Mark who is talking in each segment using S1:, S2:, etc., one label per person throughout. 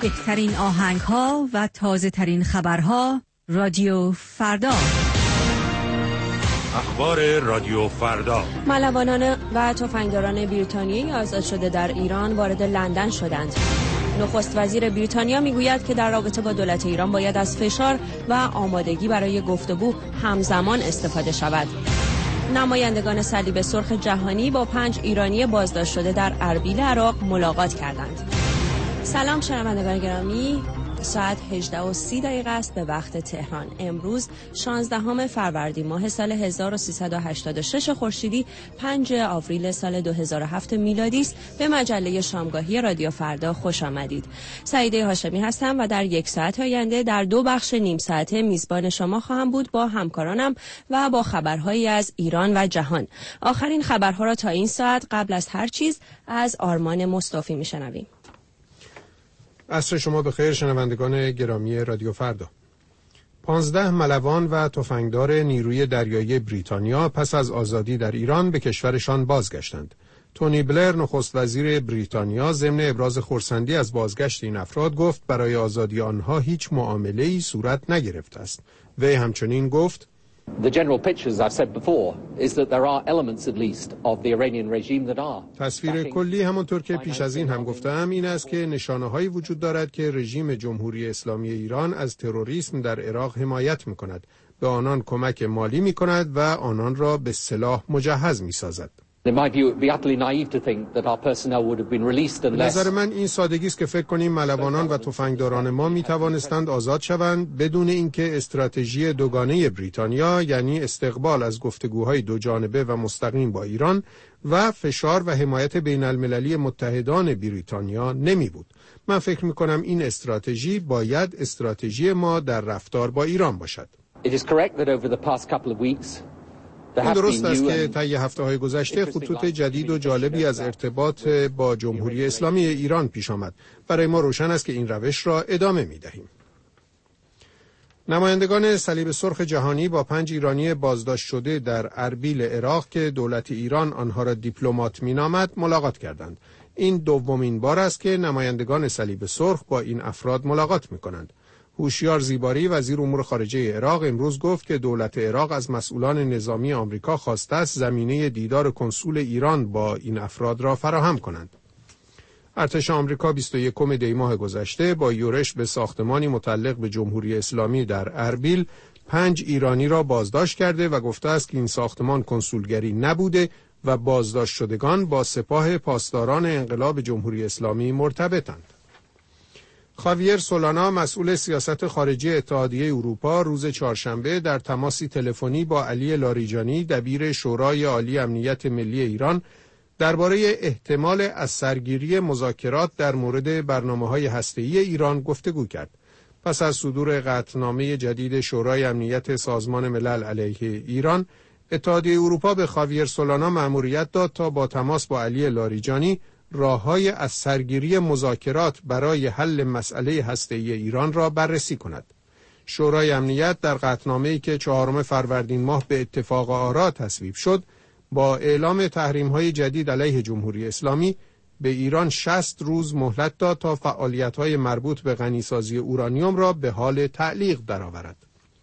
S1: بهترین آهنگ‌ها و تازه‌ترین خبرها رادیو فردا.
S2: اخبار رادیو فردا.
S3: ملوانان و تفنگداران بریتانیایی آزاد شده در ایران وارد لندن شدند. نخست وزیر بریتانیا میگوید که در رابطه با دولت ایران باید از فشار و آمادگی برای گفتگو همزمان استفاده شود. نمایندگان صلیب سرخ جهانی با 5 ایرانی بازداشت شده در اربیل عراق ملاقات کردند. سلام شنوندگان گرامی، ساعت 18:30 است به وقت تهران. امروز 16 فروردین ماه سال 1386 خورشیدی 5 آوریل سال 2007 میلادی است. به مجله شامگاهی رادیو فردا خوش آمدید. سعیده هاشمی هستم و در یک ساعت آینده در 2 بخش نیم ساعته میزبان شما خواهم بود با همکارانم و با خبرهایی از ایران و جهان. آخرین خبرها را تا این ساعت قبل از هر چیز از آرمان مصطفی میشنویم.
S4: عصر شما بخیر شنوندگان گرامی رادیو فردا. 15 ملوان و تفنگدار نیروی دریایی بریتانیا پس از آزادی در ایران به کشورشان بازگشتند. تونی بلر نخست وزیر بریتانیا ضمن ابراز خرسندی از بازگشت این افراد گفت برای آزادی آنها هیچ معامله‌ای صورت نگرفته است. وی همچنین گفت تصویر کلی همانطور که پیش از این هم گفتم این است که نشانه‌هایی وجود دارد که رژیم جمهوری اسلامی ایران از تروریسم در عراق حمایت می‌کند، به آنان کمک مالی می‌کند و آنان را به سلاح مجهز می‌سازد. نظر من این سادگی است که فکر کنیم ملوانان و تفنگداران ما می توانستند آزاد شوند بدون اینکه استراتژی دوگانه بریتانیا، یعنی استقبال از گفتگوهای دو جانبه و مستقیم با ایران و فشار و حمایت بین المللی متحدان بریتانیا نمی بود. من فکر می کنم این استراتژی باید استراتژی ما در رفتار با ایران باشد. این درست است که طی هفته‌های گذشته خطوط جدید و جالبی از ارتباط با جمهوری اسلامی ایران پیش آمد. برای ما روشن است که این روش را ادامه می‌دهیم. نمایندگان صلیب سرخ جهانی با 5 ایرانی بازداشت شده در اربیل عراق که دولت ایران آنها را دیپلمات می‌نامد ملاقات کردند. این دومین بار است که نمایندگان صلیب سرخ با این افراد ملاقات می‌کنند. هوشیار زیباری وزیر امور خارجه عراق امروز گفت که دولت عراق از مسئولان نظامی آمریکا خواسته است زمینه دیدار کنسول ایران با این افراد را فراهم کنند. ارتش آمریکا 21 دی ماه گذشته با یورش به ساختمانی متعلق به جمهوری اسلامی در اربیل 5 ایرانی را بازداشت کرده و گفته است که این ساختمان کنسولگری نبوده و بازداشت شدگان با سپاه پاسداران انقلاب جمهوری اسلامی مرتبطند. خاویر سولانا مسئول سیاست خارجی اتحادیه اروپا روز چهارشنبه در تماسی تلفنی با علی لاریجانی دبیر شورای عالی امنیت ملی ایران درباره احتمال از سرگیری مذاکرات در مورد برنامه‌های هسته‌ای ایران گفتگو کرد. پس از صدور قطعنامه جدید شورای امنیت سازمان ملل علیه ایران، اتحادیه اروپا به خاویر سولانا مأموریت داد تا با تماس با علی لاریجانی راه‌های از سرگیری مذاکرات برای حل مسئله هسته‌ای ایران را بررسی کند. شورای امنیت در قطعنامه‌ای که 4 فروردین ماه به اتفاق آرا تصویب شد، با اعلام تحریم‌های جدید علیه جمهوری اسلامی به ایران 60 روز مهلت داد تا فعالیت‌های مربوط به غنیسازی اورانیوم را به حال تعلیق درآورد.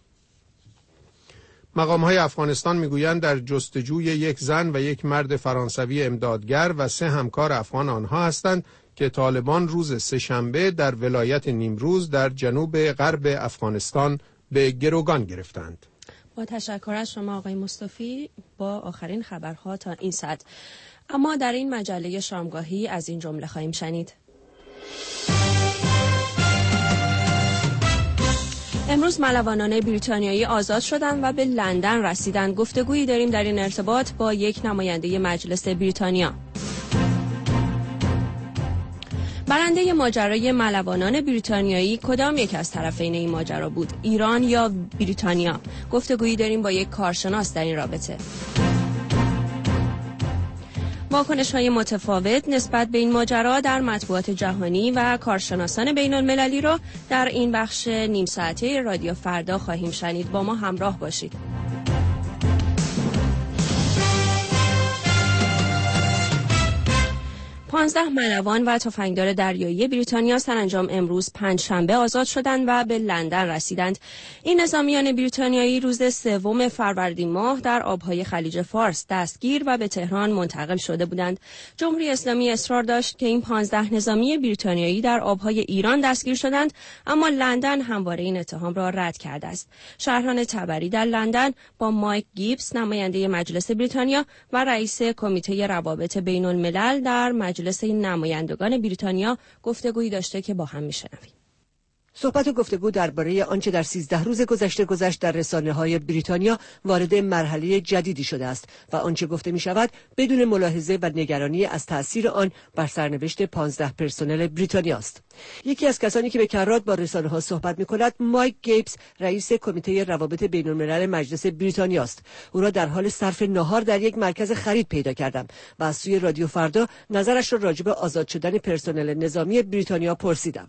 S4: مقام‌های افغانستان می‌گویند در جستجوی یک زن و یک مرد فرانسوی امدادگر و 3 همکار افغان آنها هستند که طالبان روز سه‌شنبه در ولایت نیمروز در جنوب غرب افغانستان به گروگان گرفتند.
S3: با تشکر از شما آقای مصطفی با آخرین خبرها تا این ساعت. اما در این مجله شامگاهی از این جمله خواهیم شنید. امروز ملوانان بریتانیایی آزاد شدند و به لندن رسیدند. گفتگویی داریم در این ارتباط با یک نماینده مجلس بریتانیا. برنده ماجرای ملوانان بریتانیایی کدام یک از طرفین این ماجرا بود؟ ایران یا بریتانیا؟ گفتگویی داریم با یک کارشناس در این رابطه. واکنش‌های متفاوت نسبت به این ماجرا در مطبوعات جهانی و کارشناسان بین‌المللی را در این بخش نیم ساعته رادیو فردا خواهیم شنید. با ما همراه باشید. 15 ملوان و تفنگدار دریایی بریتانیا سرانجام امروز پنجشنبه آزاد شدند و به لندن رسیدند. این نظامیان بریتانیایی روز 3 فروردین ماه در آبهای خلیج فارس دستگیر و به تهران منتقل شده بودند. جمهوری اسلامی اصرار داشت که این 15 نظامی بریتانیایی در آبهای ایران دستگیر شدند، اما لندن همواره این اتهام را رد کرده است. شهران تبری در لندن با مایک گیبز نماینده مجلس بریتانیا و رئیس کمیته روابط بین الملل در مجلس نمایندگان بریتانیا گفتگویی داشته که با هم میشنویم.
S5: صحبت و گفتگو درباره آنچه در 13 روز گذشته در رسانه‌های بریتانیا وارد مرحله جدیدی شده است و آنچه گفته می‌شود بدون ملاحظه و نگرانی از تأثیر آن بر سرنوشت 15 پرسنل بریتانیا است. یکی از کسانی که به کرات با رسانه‌ها صحبت می‌کند مایک گیبز رئیس کمیته روابط بین‌الملل مجلس بریتانیا است. او را در حال صرف ناهار در یک مرکز خرید پیدا کردم و از سوی رادیو فردا نظرش را راجع به آزاد شدن پرسنل نظامی بریتانیا پرسیدم.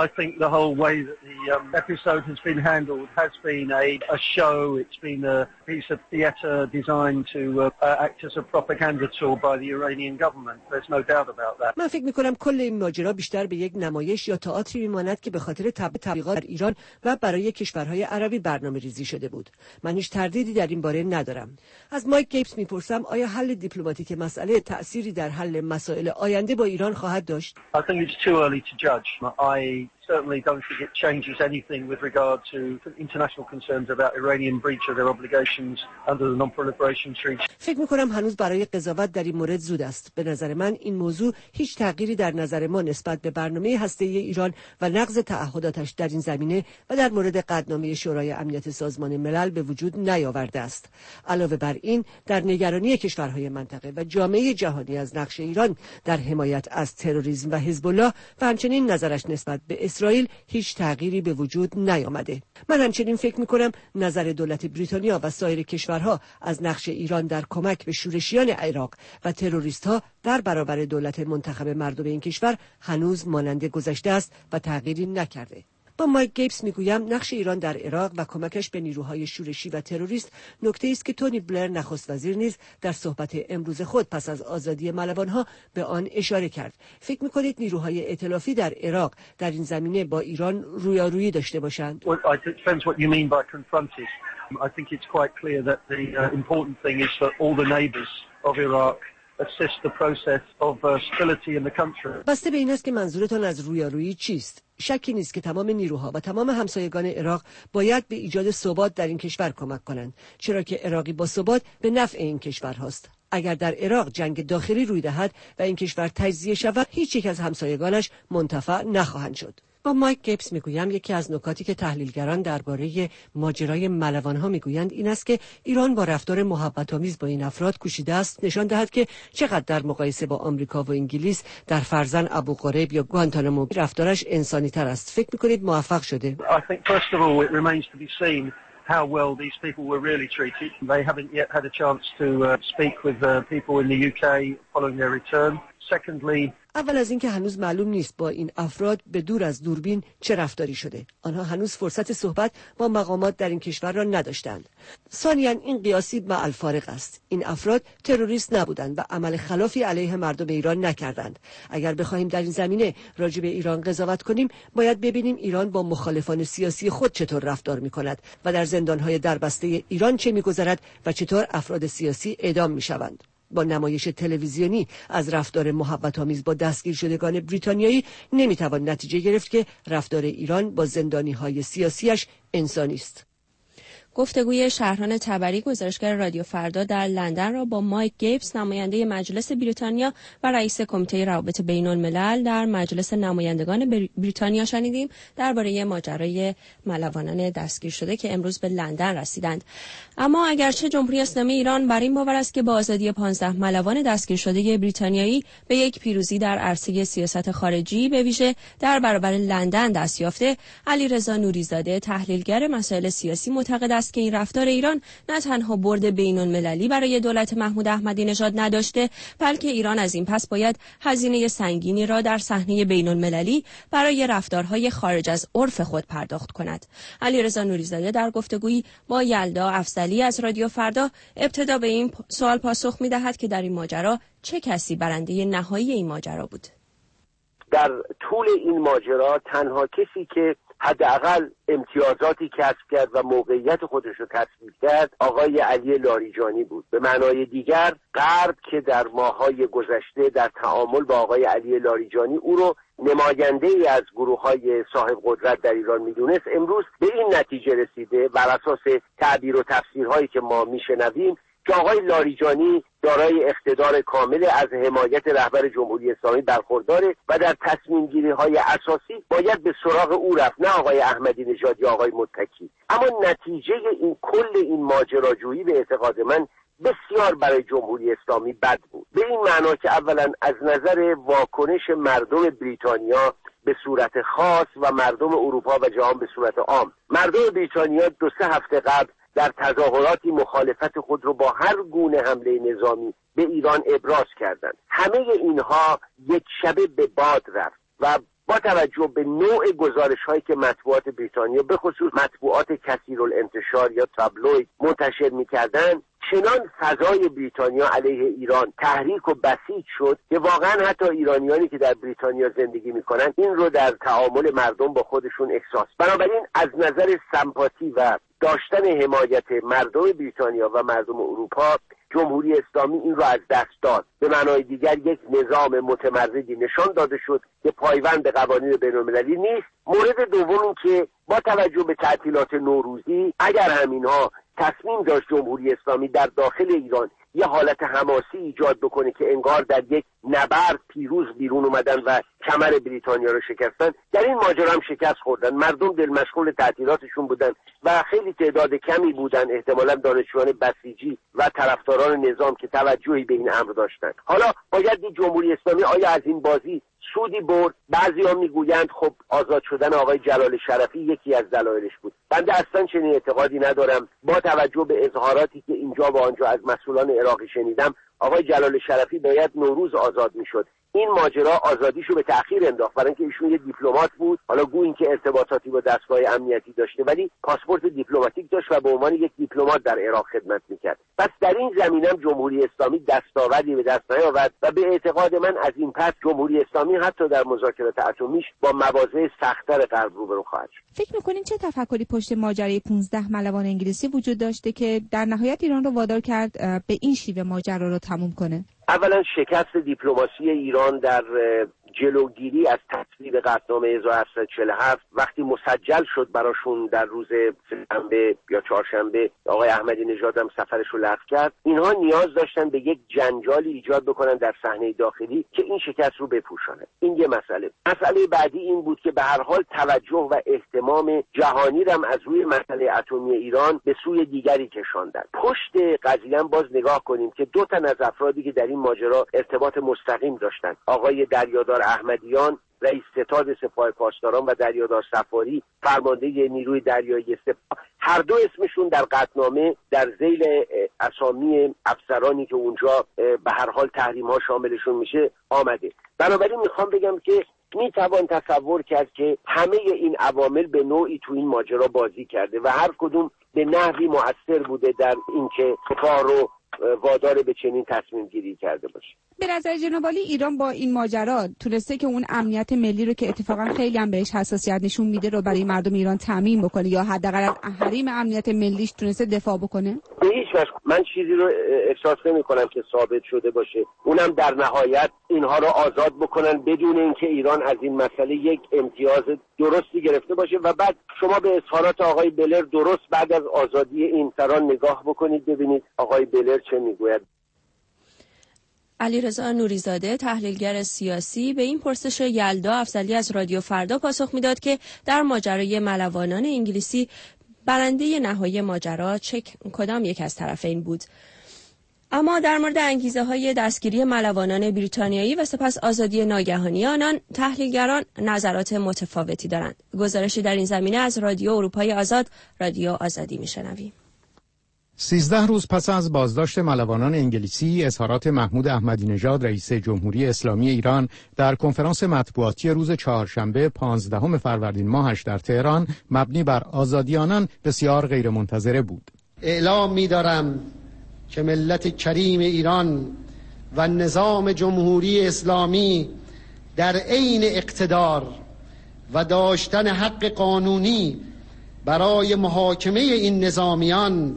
S6: that the episode has been handled has been a show. It's been a piece of theatre designed to act as a propaganda tool by the Iranian government. There's no doubt about that.
S5: من فکر می‌کنم کل این ماجرا بیشتر به یک نمایش یا تئاتری می‌ماند که به خاطر تبلیغات در ایران و برای کشورهای عربی برنامه‌ریزی شده بود. من هیچ تردیدی در این باره ندارم. از مایک گیبز می‌پرسم آیا حل دیپلماتیک مسئله تأثیری در حل مسائل آینده با ایران خواهد داشت؟
S6: I think it's too early to judge. I certainly don't think it changes anything with regard to international concerns about Iranian breach of their obligations under the non-proliferation treaty.
S5: فکر می‌کنم هنوز برای قضاوت در این مورد زود است. به نظر من این موضوع هیچ تغییری در نظر ما نسبت به برنامه هسته‌ای ایران و نقض تعهداتش در این زمینه و در مورد قطعنامه شورای امنیت سازمان ملل به وجود نیاورده است. علاوه بر این، در نگرانی کشورهای منطقه و جامعه جهانی از نقش ایران در حمایت از تروریسم و حزب الله و همچنین نظرش نسبت به اسرائیل هیچ تغییری به وجود نیامده. من همچنین فکر می‌کنم نظر دولت بریتانیا و سایر کشورها از نقش ایران در کمک به شورشیان عراق و تروریست‌ها در برابر دولت منتخب مردم این کشور هنوز مانند گذشته است و تغییری نکرده. با مایک گیبز میگویم نقش ایران در عراق و کمکش به نیروهای شورشی و تروریست نکته است که تونی بلر نخست وزیر نیز در صحبت امروز خود پس از آزادی ملوانها به آن اشاره کرد. فکر می‌کنید نیروهای ائتلافی در عراق در این زمینه با ایران رویارویی داشته باشند؟
S6: I think it's quite clear that the important thing is that all the neighbors of Iraq assist the process of stability in the country.
S5: بسته به این است که منظورتان از رویارویی چیست؟ شکی نیست که تمام نیروها و تمام همسایگان عراق باید به ایجاد ثبات در این کشور کمک کنند، چرا که عراقی با ثبات به نفع این کشور هاست. اگر در عراق جنگ داخلی روی دهد و این کشور تجزیه شود، هیچ یک از همسایگانش منتفع نخواهند شد. با مایک گیبز میگویم یکی از نکاتی که تحلیلگران درباره ماجرای ملوانها میگویند این است که ایران با رفتار محبت‌آمیز با این افراد کوشیده است نشان دهد که چقدر در مقایسه با آمریکا و انگلیس در فرزن ابو غریب یا گوانتانامو رفتارش انسانی تر است. فکر میکنید موفق شده؟
S6: I think first of all it remains to be seen how well these people were really treated. They haven't yet had a chance to speak with people in the UK following their return. Secondly,
S5: اول از اینکه هنوز معلوم نیست با این افراد به دور از دوربین چه رفتاری شده. آنها هنوز فرصت صحبت با مقامات در این کشور را نداشتند. ثانیاً این قیاسی با الفارق است. این افراد تروریست نبودند و عمل خلافی علیه مردم ایران نکردند. اگر بخواهیم در این زمینه راجع به ایران قضاوت کنیم، باید ببینیم ایران با مخالفان سیاسی خود چطور رفتار می‌کند و در زندان‌های دربسته ایران چه می‌گذرد و چطور افراد سیاسی اعدام می‌شوند. با نمایش تلویزیونی از رفتار محبت‌آمیز با دستگیر شدگان بریتانیایی نمیتوان نتیجه گرفت که رفتار ایران با زندانی‌های سیاسیش انسانی است.
S3: گفتگوی شهران تبری گزارشگر رادیو فردا در لندن را با مایک گیبز نماینده مجلس بریتانیا و رئیس کمیته روابط بین الملل در مجلس نمایندگان بریتانیا شنیدیم درباره ماجرای ملوانان دستگیر شده که امروز به لندن رسیدند. اما اگرچه جمهوری اسلامی ایران بر این باور است که با آزادی 15 ملوان دستگیر شده بریتانیایی به یک پیروزی در عرصه سیاست خارجی به ویژه در برابر لندن دست یافته، علیرضا نوریزاده تحلیلگر مسائل سیاسی معتقد است است که این رفتار ایران نه تنها برد بین‌المللی برای دولت محمود احمدی نژاد نداشته، بلکه ایران از این پس باید هزینه سنگینی را در صحنه بین‌المللی برای رفتارهای خارج از عرف خود پرداخت کند. علیرضا نوریزاده در گفتگویی با یلدا افضلی از رادیو فردا ابتدا به این سوال پاسخ می‌دهد که در این ماجرا چه کسی برنده نهایی این ماجرا بود.
S7: در طول این ماجرا تنها کسی که حداقل امتیازاتی کسب کرد و موقعیت خودش رو تثبیت کرد آقای علی لاریجانی بود. به معنای دیگر غرب که در ماه‌های گذشته در تعامل با آقای علی لاریجانی او رو نماینده ای از گروه‌های صاحب قدرت در ایران میدونست، امروز به این نتیجه رسیده بر اساس تعبیر و تفسیرهایی که ما میشنویم که آقای لاریجانی دارای اقتدار کامل از حمایت رهبر جمهوری اسلامی برخورداره و در تصمیم گیری های اساسی باید به سراغ او رفت، نه آقای احمدی نژاد یا آقای متکی. اما نتیجه این کل این ماجراجویی به اعتقاد من بسیار برای جمهوری اسلامی بد بود، به این معنا که اولا از نظر واکنش مردم بریتانیا به صورت خاص و مردم اروپا و جهان به صورت عام، مردم بریتانیا 2-3 هفته قبل در تظاهراتی مخالفت خود رو با هر گونه حمله نظامی به ایران ابراز کردند. همه اینها یک شبه به باد رفت و با توجه به نوع گزارش‌هایی که مطبوعات بریتانیا به خصوص مطبوعات کثیرالانتشار یا تابلوید منتشر می‌کردند، چنان فضای بریتانیا علیه ایران تحریک و بسیج شد که واقعا حتی ایرانیانی که در بریتانیا زندگی میکنن این رو در تعامل مردم با خودشون احساس. بنابراین از نظر سمپاتی و داشتن حمایت مردم بریتانیا و مردم اروپا، جمهوری اسلامی این رو از دست داد. به معنای دیگر یک نظام متمردی نشان داده شد که پایبند به قوانین بین‌المللی نیست. مورد دوم این که با توجه به تعطیلات نوروزی اگر همینها تصمیم داشت جمهوری اسلامی در داخل ایران یه حالت حماسی ایجاد بکنه که انگار در یک نبرد پیروز بیرون اومدن و کمر بریتانیا رو شکستن، در این ماجرا هم شکست خوردن. مردم دل مشغول تعطیلاتشون بودن و خیلی تعداد کمی بودن، احتمالاً دانشجویان بسیجی و طرفداران نظام که توجهی به این امر داشتن. حالا باید دید جمهوری اسلامی آیا از این بازی سودی برد؟ بعضی‌ها میگویند خب آزاد شدن آقای جلال شرفی یکی از دلایلش بود. بنده اصلا چنین اعتقادی ندارم. با توجه به اظهاراتی که اینجا و آنجا از مسئولان عراقی شنیدم، آقای جلال شرفی باید نوروز آزاد میشد. این ماجرا آزادیشو به تأخیر انداخت، برای اینکه ایشون یه دیپلمات بود، حالا گویا اینکه ارتباطاتی با دستگاه امنیتی داشته ولی پاسپورت دیپلماتیک داشت و به عنوان یک دیپلمات در عراق خدمت میکرد. پس در این زمینه جمهوری اسلامی دستاوردی به دست نیاورد و به اعتقاد من از این پس جمهوری اسلامی حتی در مذاکرات اتمیش با مواضع سخت‌تر غرب روبرو خواهد شد.
S8: فکر می‌کنین چه تفکری پشت ماجرای 15 ملوان انگلیسی وجود داشته که در نهایت ایران رو وادار کرد به این شیوه ماجرا رو تموم کنه؟
S7: اولا شکست دیپلماسی ایران در جلوگیری از تصویب قطعنامه 1847 وقتی مسجل شد براشون در روز سه‌شنبه یا چهارشنبه، آقای احمدی نژاد هم سفرش رو لغو کرد. اینها نیاز داشتن به یک جنجالی ایجاد بکنن در صحنه داخلی که این شکست رو بپوشاند. این یه مسئله. مسئله بعدی این بود که به هر حال توجه و اهتمام جهانی هم از روی مسئله اتمی ایران به سوی دیگری کشاندن. پشت قضیه باز نگاه کنیم که 2 تن از افرادی که در این ماجرا ارتباط مستقیم داشتن، آقای دریادار احمدیان رئیس ستاد سپاه پاسداران و دریادار صفاری فرمانده نیروی دریایی سپاه، هر دو اسمشون در قطعنامه در ذیل اسامی افسرانی که اونجا به هر حال تحریم ها شاملشون میشه آمده. بنابراین میخوام بگم که میتوان تصور کرد که همه این عوامل به نوعی تو این ماجرا بازی کرده و هر کدوم به نحوی مؤثر بوده در اینکه سپاه رو وادار به چنین تصمیم گیری کرده باشه.
S8: به نظر جناب عالی ایران با این ماجرا تونسته که اون امنیت ملی رو که اتفاقا خیلی هم بهش حساسیت نشون میده رو برای مردم ایران تامین بکنه یا حداقل از حریم امنیت ملیش تونسته دفاع بکنه؟
S7: به هیچ وجه من چیزی رو احساس نمی‌کنم که ثابت شده باشه. اونم در نهایت اینها رو آزاد بکنن بدون اینکه ایران از این مسئله یک امتیاز درستی گرفته باشه. و بعد شما به اظهارات آقای بلر درست بعد از آزادی این سران نگاه بکنید ببینید آقای بلر چه میگوید.
S3: علیرضا نوریزاده تحلیلگر سیاسی به این پرسش یلدا افضلی از رادیو فردا پاسخ میداد که در ماجرای ملوانان انگلیسی برنده نهایی ماجرا کدام یک از طرفین بود. اما در مورد انگیزه‌های دستگیری ملوانان بریتانیایی و سپس آزادی ناگهانی آنان، تحلیلگران نظرات متفاوتی دارند. گزارشی در این زمینه از رادیو اروپای آزاد، رادیو آزادی میشنویم.
S4: 13 روز پس از بازداشت ملوانان انگلیسی، اظهارات محمود احمدی نژاد رئیس جمهوری اسلامی ایران در کنفرانس مطبوعاتی روز چهارشنبه 15 فروردین ماهش در تهران مبنی بر آزادی آنان بسیار غیرمنتظره بود.
S9: اعلام می‌دارم که ملت کریم ایران و نظام جمهوری اسلامی در عین اقتدار و داشتن حق قانونی برای محاکمه این نظامیان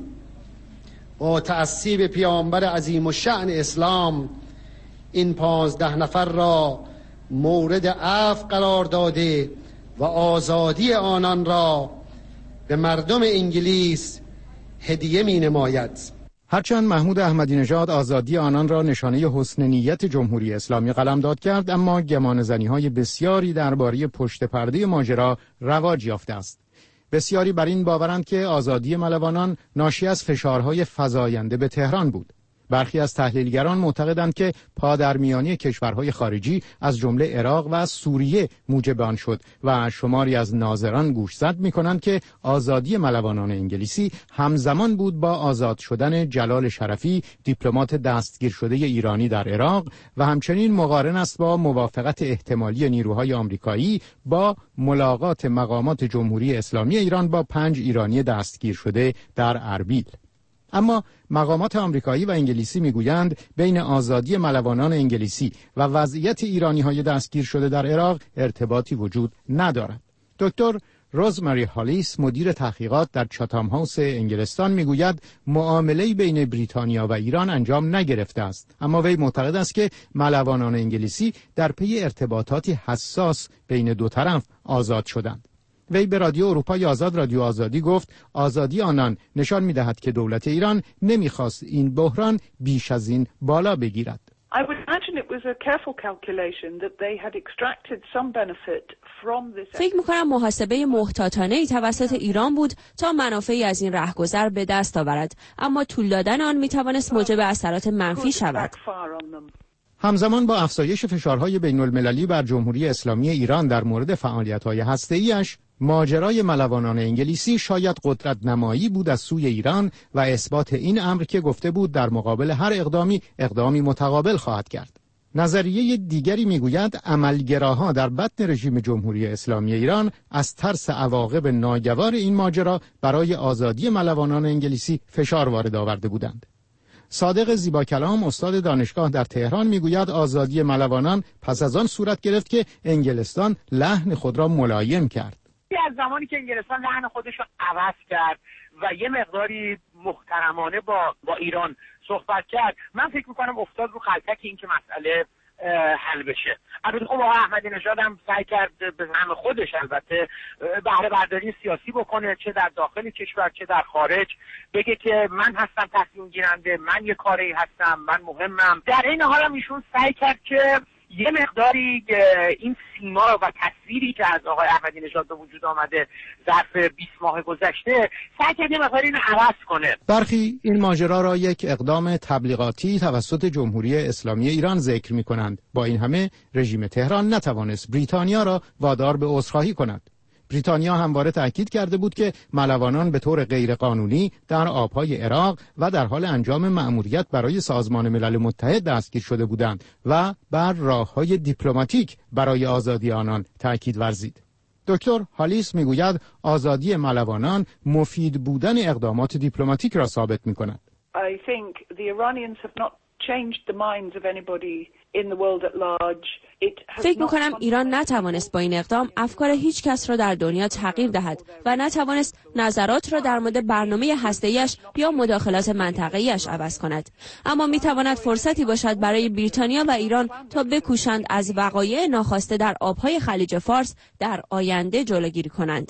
S9: با تعصیب پیامبر عظیم الشأن اسلام این 15 نفر را مورد عفو قرار داده و آزادی آنان را به مردم انگلیس هدیه می نماید.
S4: هرچند محمود احمدی نژاد آزادی آنان را نشانه حسن نیت جمهوری اسلامی قلمداد کرد، اما گمانه‌زنی‌های بسیاری درباره پشت پرده ماجرا رواج یافته است. بسیاری بر این باورند که آزادی ملوانان ناشی از فشارهای فزاینده به تهران بود. برخی از تحلیلگران معتقدند که پادرمیانی کشورهای خارجی از جمله عراق و سوریه موجب آن شد و شماری از ناظران گوشزد می‌کنند که آزادی ملوانان انگلیسی همزمان بود با آزاد شدن جلال شرفی، دیپلمات دستگیر شده ایرانی در عراق، و همچنین مقارن است با موافقت احتمالی نیروهای آمریکایی با ملاقات مقامات جمهوری اسلامی ایران با 5 ایرانی دستگیر شده در اربیل. اما مقامات آمریکایی و انگلیسی میگویند بین آزادی ملوانان انگلیسی و وضعیت ایرانی‌های دستگیر شده در عراق ارتباطی وجود ندارد. دکتر روزمری هالیس، مدیر تحقیقات در چاتام هاوس انگلستان، میگوید معامله بین بریتانیا و ایران انجام نگرفته است، اما وی معتقد است که ملوانان انگلیسی در پی ارتباطاتی حساس بین دو طرف آزاد شدند. وی به رادیو اروپای آزاد، رادیو آزادی گفت آزادی آنان نشان می‌دهد که دولت ایران نمی‌خواست این بحران بیش از این بالا بگیرد.
S3: فکر می‌کنم محاسبه محتاطانه‌ای توسط ایران بود تا منافعی از این رهگذر به دست آورد، اما طول دادن آن می‌توانست موجب اثرات منفی شود.
S4: همزمان با افزایش فشارهای بین‌المللی بر جمهوری اسلامی ایران در مورد فعالیت‌های هسته‌ای‌اش، ماجرای ملوانان انگلیسی شاید قدرت نمایی بود از سوی ایران و اثبات این امر که گفته بود در مقابل هر اقدامی متقابل خواهد کرد. نظریه دیگری میگوید عملگراها در بطن رژیم جمهوری اسلامی ایران از ترس عواقب ناگوار این ماجرا برای آزادی ملوانان انگلیسی فشار وارد آورده بودند. صادق زیباکلام، استاد دانشگاه در تهران، میگوید آزادی ملوانان پس از آن صورت گرفت که انگلستان لحن خود را ملایم کرد.
S7: از زمانی که انگلستان لحن خودش را عوض کرد و یه مقداری محترمانه با ایران صحبت کرد، من فکر میکنم افتاد رو خلطک این که مسئله حل بشه. البته خب آقای احمدی نژاد هم سعی کرد به زعم خودش البته بهره برداری سیاسی بکنه، چه در داخل کشور چه در خارج، بگه که من هستم تصمیم گیرنده، من یه کاری هستم، من مهمم. در این حال هم ایشون سعی کرد که یه مقداری این سیما و تصویری که از آقای احمدی نژاد به وجود آمده ظرف 20 ماه گذشته، سعی کرد یه مقداری اینو عوض کنه.
S4: برخی این ماجرا را یک اقدام تبلیغاتی توسط جمهوری اسلامی ایران ذکر می‌کنند. با این همه رژیم تهران نتوانست بریتانیا را وادار به عذرخواهی کند. بریتانیا همواره تاکید کرده بود که ملوانان به طور غیرقانونی در آبهای عراق و در حال انجام مأموریت برای سازمان ملل متحد دستگیر شده بودند و بر راه‌های دیپلماتیک برای آزادی آنان تاکید ورزید. دکتر هالیس میگوید آزادی ملوانان مفید بودن اقدامات دیپلماتیک را ثابت می‌کند.
S3: فکر میکنم ایران نتوانست با این اقدام افکار هیچ کس را در دنیا تغییر دهد و نتوانست نظرات را در مورد برنامه هسته‌ایش یا مداخلات منطقه‌ایش عوض کند. اما میتواند فرصتی باشد برای بریتانیا و ایران تا بکوشند از وقایع ناخواسته در آبهای خلیج فارس در آینده جلوگیری کنند.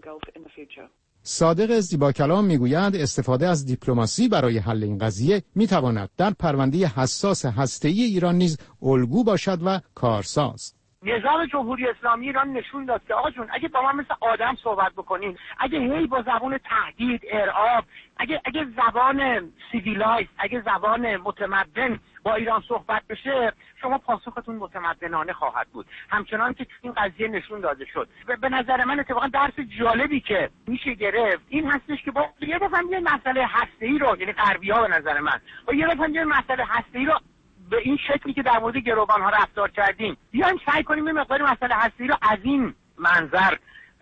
S4: صادق زیباکلام میگوید استفاده از دیپلماسی برای حل این قضیه میتواند در پرونده حساس هسته‌ای ایران نیز الگو باشد و کارساز.
S10: نظام جمهوری اسلامی ایران نشون داد که آقا جون اگه با من مثل آدم صحبت بکنین، اگه هی با زبان تهدید، ارعاب، اگه زبان سیویلایز، اگه زبان متمدن با ایران صحبت بشه، شما پاسختون متمدنانه خواهد بود. همچنان که این قضیه نشون داده شد. به نظر من اتفاقا درس جالبی که میشه گرفت این هستش که با یه دفعه یه مسئله هسته‌ای رو، یعنی غربی‌ها به نظر من با یه دفعه یه مسئله هسته‌ای رو به این شکلی که در مورد گروگان‌ها رفتار کردیم، بیایم سعی کنیم یه مقدار مسئله هسته‌ای رو از این منظر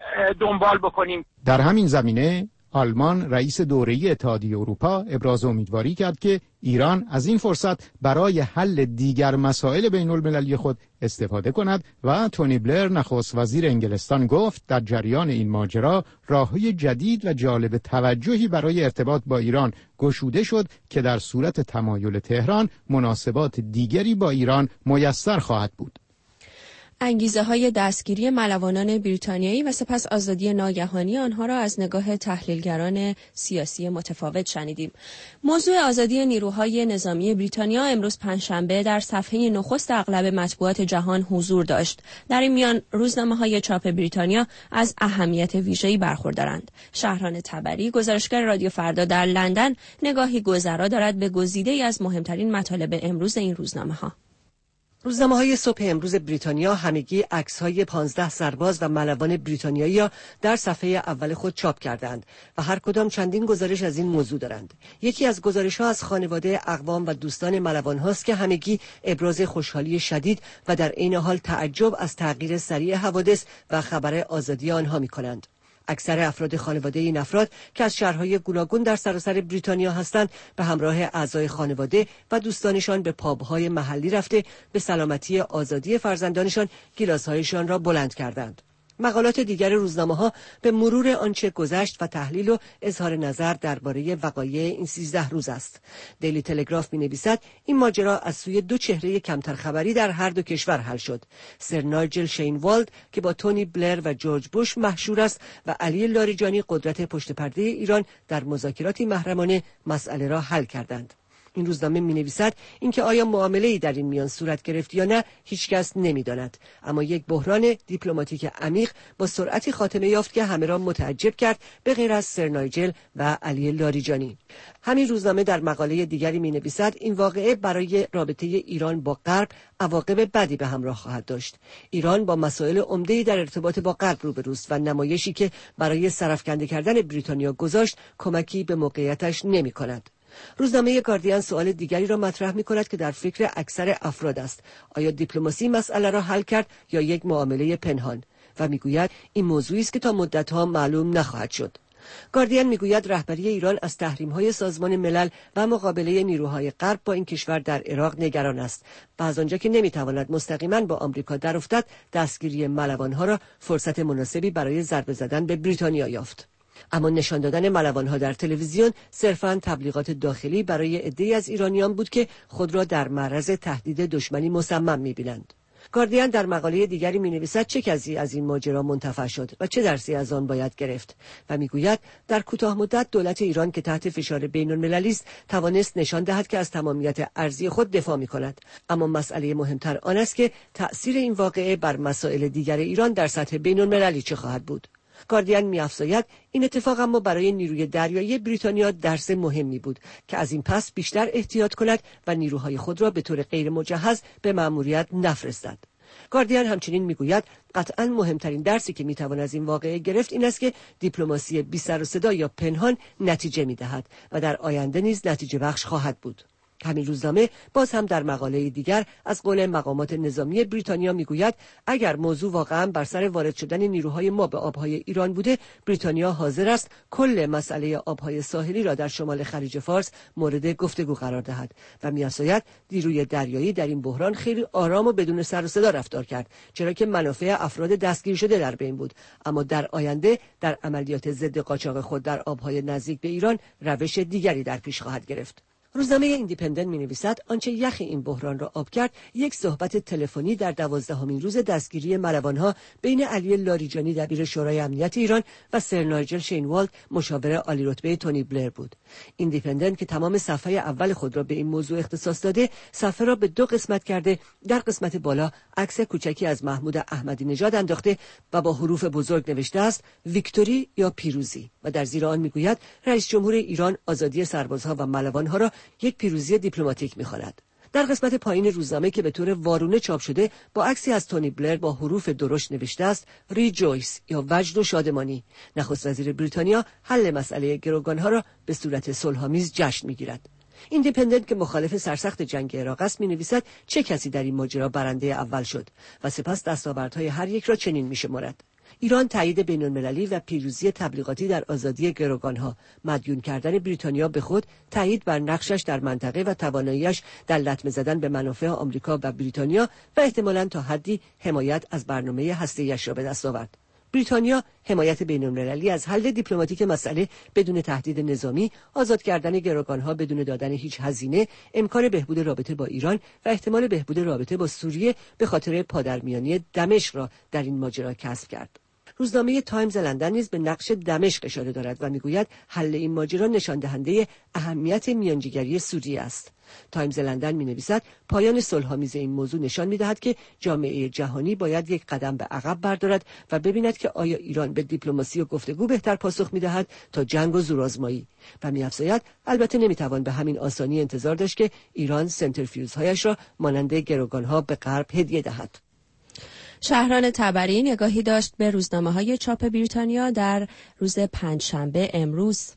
S10: دنبال بکنیم.
S11: در همین زمینه آلمان رئیس دوره‌ای اتحادیه اروپا ابراز امیدواری کرد که ایران از این فرصت برای حل دیگر مسائل بین‌المللی خود استفاده کند و تونی بلر نخست وزیر انگلستان گفت در جریان این ماجرا راه‌های جدید و جالب توجهی برای ارتباط با ایران گشوده شد که در صورت تمایل تهران مناسبات دیگری با ایران میسر خواهد بود.
S3: انگیزه‌های دستگیری ملوانان بریتانیایی و سپس آزادی ناگهانی آنها را از نگاه تحلیلگران سیاسی متفاوت شنیدیم. موضوع آزادی نیروهای نظامی بریتانیا امروز پنجشنبه در صفحه نخست اغلب مطبوعات جهان حضور داشت. در این میان روزنامه‌های چاپ بریتانیا از اهمیت ویژه‌ای برخوردارند. شهران تبری، گزارشگر رادیو فردا در لندن، نگاهی گذرا دارد به گزیده‌ای از مهمترین مطالب امروز این روزنامه‌ها.
S5: روزنامه‌های صبح امروز بریتانیا همگی عکس‌های 15 سرباز و ملوان بریتانیایی را در صفحه اول خود چاپ کردند و هر کدام چندین گزارش از این موضوع دارند. یکی از گزارش‌ها از خانواده اقوام و دوستان ملوان هاست که همگی ابراز خوشحالی شدید و در عین حال تعجب از تغییر سریع حوادث و خبر آزادی آنها می‌کنند. اکثر افراد خانواده این افراد که از شهرهای گوناگون در سراسر بریتانیا هستند به همراه اعضای خانواده و دوستانشان به پاب‌های محلی رفته به سلامتی آزادی فرزندانشان گیلاس‌هایشان را بلند کردند. مقالات دیگر روزنامه‌ها به مرور آنچه گذشت و تحلیل و اظهار نظر درباره وقایع این 13 روز است. دیلی تلگراف می‌نویسد این ماجرا از سوی دو چهره کمتر خبری در هر دو کشور حل شد. سر نایجل شینوالد که با تونی بلر و جورج بوش مشهور است و علی لاریجانی قدرت پشت پرده ایران در مذاکراتی محرمانه مسئله را حل کردند. این روزنامه می‌نویسد اینکه آیا معامله‌ای در این میان صورت گرفت یا نه هیچکس نمی‌داند، اما یک بحران دیپلماتیک عمیق با سرعتی خاتمه یافت که همه را متعجب کرد به غیر از سر نایجل و علی لاریجانی. همین روزنامه در مقاله دیگری می‌نویسد این واقعه برای رابطه ایران با غرب عواقب بدی به همراه خواهد داشت. ایران با مسائل عمده‌ای در ارتباط با غرب روبروست و نمایشی که برای سرافکنده کردن بریتانیا گذاشت کمکی به موقعیتش نمی‌کند. روزنامه گاردین سوال دیگری را مطرح می‌کند که در فکر اکثر افراد است. آیا دیپلماسی مسئله را حل کرد یا یک معامله پنهان؟ و میگوید این موضوعی است که تا مدت‌ها معلوم نخواهد شد. گاردین میگوید رهبری ایران از تحریم‌های سازمان ملل و مقابله نیروهای غرب با این کشور در عراق نگران است و از آنجا که نمی‌تواند مستقیما با آمریکا درافتد، دستگیری ملوان‌ها را فرصت مناسبی برای ضربه زدن به بریتانیا یافت. اما نشان دادن ملوان‌ها در تلویزیون صرفاً تبلیغات داخلی برای عده‌ای از ایرانیان بود که خود را در معرض تهدید دشمنی مصمم می‌بینند. گاردین در مقاله دیگری می‌نویسد چه کسی از این ماجرا منتفع شد و چه درسی از آن باید گرفت و می‌گوید در کوتاه مدت دولت ایران که تحت فشار بین‌المللی است توانست نشان دهد که از تمامیت ارضی خود دفاع می‌کند، اما مسئله مهمتر آن است که تأثیر این واقعه بر مسائل دیگر ایران در سطح بین‌المللی چه خواهد بود. گاردین می‌افزاید این اتفاق اما برای نیروی دریایی بریتانیا درس مهمی بود که از این پس بیشتر احتیاط کند و نیروهای خود را به طور غیر مجهز به مأموریت نفرستد. گاردین همچنین میگوید قطعاً مهمترین درسی که میتوان از این واقعه گرفت این است که دیپلماسی بی سر و صدا یا پنهان نتیجه میدهد و در آینده نیز نتیجه بخش خواهد بود. همین روزنامه باز هم در مقاله دیگر از قول مقامات نظامی بریتانیا میگوید اگر موضوع واقعا بر سر وارد شدن نیروهای ما به آبهای ایران بوده، بریتانیا حاضر است کل مسئله آبهای ساحلی را در شمال خلیج فارس مورد گفتگو قرار دهد و می‌افزاید نیروی دریایی در این بحران خیلی آرام و بدون سر و صدا رفتار کرد، چرا که منافع افراد دستگیر شده در بین بود، اما در آینده در عملیات ضد قاچاق خود در آبهای نزدیک به ایران روش دیگری در پیش خواهد گرفت. روزنامه ایندیپندنت می‌نویسد آنچه یخ این بحران را آب کرد یک صحبت تلفنی در 12مین روز دستگیری ملوان‌ها بین علی لاریجانی دبیر شورای امنیت ایران و سر نایجل شینوالد مشاور عالی رتبه تونی بلر بود. ایندیپندنت که تمام صفحه اول خود را به این موضوع اختصاص داده، صفحه را به 2 قسمت کرده. در قسمت بالا عکس کوچکی از محمود احمدی نژاد انداخته و با حروف بزرگ نوشته است ویکتوری یا پیروزی و در زیر آن میگوید رئیس جمهور ایران آزادی سربازها و ملوان‌ها را یک پیروزی دیپلماتیک می‌خواند. در قسمت پایین روزنامه که به طور وارونه چاپ شده با عکسی از تونی بلر با حروف درشت نوشته است ریجویس یا وجد و شادمانی. نخست وزیر بریتانیا حل مسئله گروگان‌ها را به صورت صلح‌آمیز جشن می‌گیرد. ایندیپندنت که مخالف سرسخت جنگ عراق است می‌نویسد چه کسی در این ماجرا برنده اول شد و سپس دستاوردهای هر یک را چنین می‌شمارد: ایران تایید بین‌المللی و پیروزی تبلیغاتی در آزادی گروگان‌ها، مدیون کردن بریتانیا به خود، تایید بر نقشش در منطقه و تواناییش در لطمه زدن به منافع آمریکا و بریتانیا و احتمالاً تا حدی حمایت از برنامه هسته‌ایش را به دست آورد. بریتانیا حمایت بین‌المللی از حل دیپلماتیک مسئله بدون تهدید نظامی، آزاد کردن گروگان‌ها بدون دادن هیچ هزینه، امکان بهبود رابطه با ایران و احتمال بهبود رابطه با سوریه به خاطر پادرمیانی دمشق را در این ماجرا کسب کرد. روزنامه تایمز لندن نیز به نقش دمشق اشاره دارد و میگوید حل این ماجرا نشان دهنده اهمیت میانجیگری سوریه است. تایمز لندن می‌نویسد پایان صلح‌آمیز این موضوع نشان می‌دهد که جامعه جهانی باید یک قدم به عقب بردارد و ببیند که آیا ایران به دیپلماسی و گفتگو بهتر پاسخ می‌دهد تا جنگ و زورآزمایی، و می‌افزاید البته نمی‌توان به همین آسانی انتظار داشت که ایران سنتریفیوژهایش را مانند گروگان‌ها به غرب هدیه دهد.
S3: شهران تبری نگاهی داشت به روزنامه‌های چاپ بریتانیا در روز پنجشنبه امروز.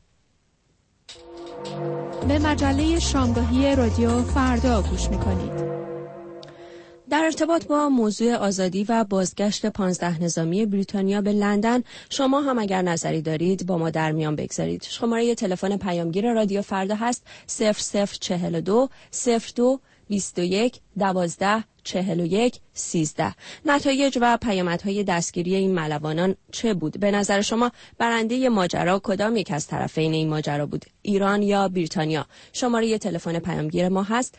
S8: به مجله شامگاهی رادیو فردا گوش می‌کنید.
S3: در ارتباط با موضوع آزادی و بازگشت 15 نظامی بریتانیا به لندن، شما هم اگر نظری دارید با ما در میان بگذارید. شماره تلفن پیامگیر رادیو فردا هست 0042 02 21 12 41 13. نتایج و پیامدهای دستگیری این ملوانان چه بود؟ به نظر شما برنده ماجرا کدام یک از طرفین این ماجرا بود؟ ایران یا بریتانیا؟ شماره تلفن پیامگیر ما هست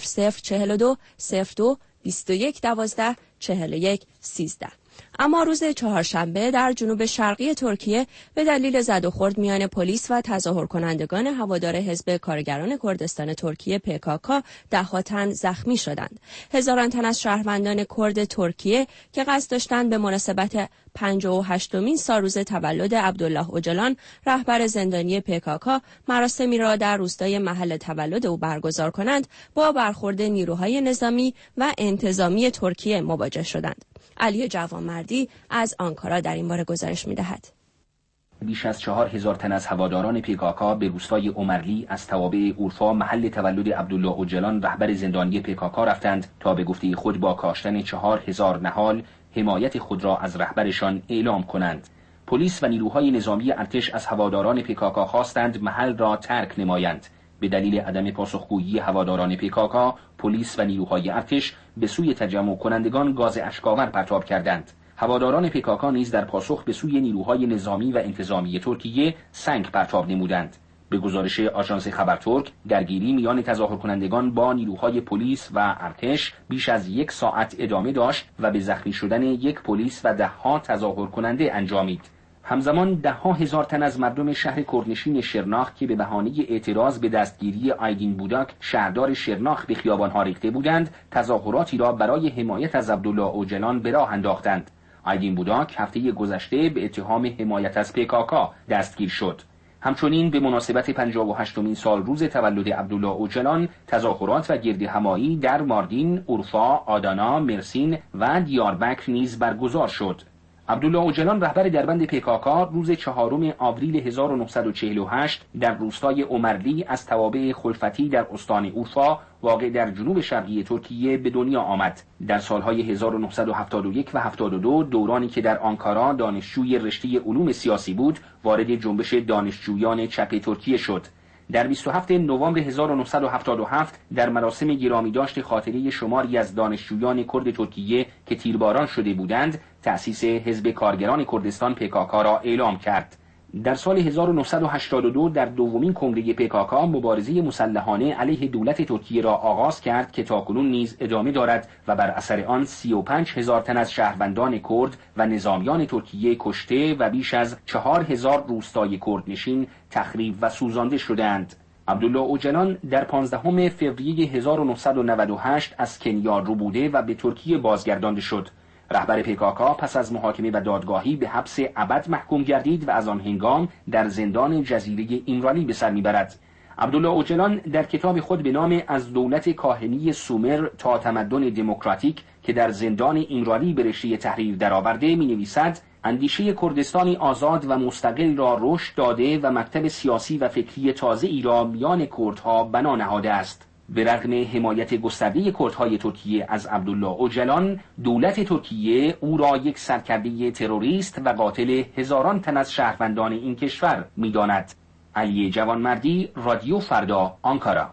S3: 0042 02 21 12 41 13. اما روز چهارشنبه در جنوب شرقی ترکیه به دلیل زد و خورد میان پلیس و تظاهر کنندگان هوادار حزب کارگران کردستان ترکیه PKK ده‌ها تن زخمی شدند. هزاران تن از شهروندان کرد ترکیه که قصد داشتند به مناسبت 58مین سالروز تولد عبدالله اوجلان رهبر زندانی PKK مراسمی را در روستای محل تولد او برگزار کنند، با برخورد نیروهای نظامی و انتظامی ترکیه مواجه شدند. علی جوانمردی از آنکارا در این باره گزارش می‌دهد.
S12: بیش از 4000 تن از هواداران PKK به روستای عمرلی از توابع اورفا محل تولد عبدالله اوجلان رهبر زندانی PKK رفتند تا به گفته خود با کاشتن 4000 نهال حمایت خود را از رهبرشان اعلام کنند. پلیس و نیروهای نظامی ارتش از هواداران PKK خواستند محل را ترک نمایند. به دلیل عدم پاسخگویی هواداران PKK، پلیس و نیروهای ارتش به سوی تجمع کنندگان گاز اشک‌آور پرتاب کردند. هواداران PKK نیز در پاسخ به سوی نیروهای نظامی و انتظامی ترکیه سنگ پرتاب نمودند. به گزارش آژانس خبر ترک، درگیری میان تظاهر کنندگان با نیروهای پلیس و ارتش بیش از 1 ساعت ادامه داشت و به زخمی شدن 1 پلیس و ده‌ها تظاهر کننده انجامید. همزمان ده‌ها هزار تن از مردم شهر کردنشین شرناخ که به بهانه اعتراض به دستگیری آیدین بوداک شهردار شرناخ به خیابان‌ها ریخته بودند، تظاهراتی را برای حمایت از عبدالله اوجلان به راه انداختند. آیدین بوداک هفته گذشته به اتهام حمایت از PKK دستگیر شد. همچنین به مناسبت 58مین سالروز تولد عبدالله اوجلان تظاهرات و گردهمایی در ماردین، اورفا، آدانا، مرسین و دیاربکر نیز برگزار شد. عبدالله اوجلان رهبر دربند PKK روز 4 آوریل 1948 در روستای عمرلی از توابع خلفتی در استان اورفا واقع در جنوب شرقی ترکیه به دنیا آمد. در سالهای 1971 و 72 دورانی که در آنکارا دانشجوی رشته علوم سیاسی بود، وارد جنبش دانشجویان چپ ترکیه شد. در 27 نوامبر 1977 در مراسم گرامیداشت خاطره شماری از دانشجویان کرد ترکیه که تیرباران شده بودند، تأسیس حزب کارگران کردستان PKK را اعلام کرد. در سال 1982 در دومین کنگره PKK مبارزه مسلحانه علیه دولت ترکیه را آغاز کرد که تاکنون نیز ادامه دارد و بر اثر آن 35,000 تن از شهروندان کرد و نظامیان ترکیه کشته و بیش از 4,000 روستای کردنشین تخریب و سوزانده شدند. عبدالله اوجلان در 15 فوریه 1998 از کنیا ربوده و به ترکیه بازگردانده شد. رهبر PKK پس از محاکمه و دادگاهی به حبس ابد محکوم گردید و از آن هنگام در زندان جزیره ایمرانی به سر میبرد. عبدالله اوجلان در کتاب خود به نام از دولت کاهنی سومر تا تمدن دموکراتیک که در زندان ایمرانی به رشته تحریر درآورده می‌نویسد اندیشه کردستانی آزاد و مستقل را رشد داده و مکتب سیاسی و فکری تازه‌ای را میان کردها بنا نهاده است. به رغم حمایت گسترده کردهای ترکیه از عبدالله اوجلان، دولت ترکیه او را یک سرکرده تروریست و قاتل هزاران تن از شهروندان این کشور می‌داند. علی جوانمردی، رادیو فردا، آنکارا.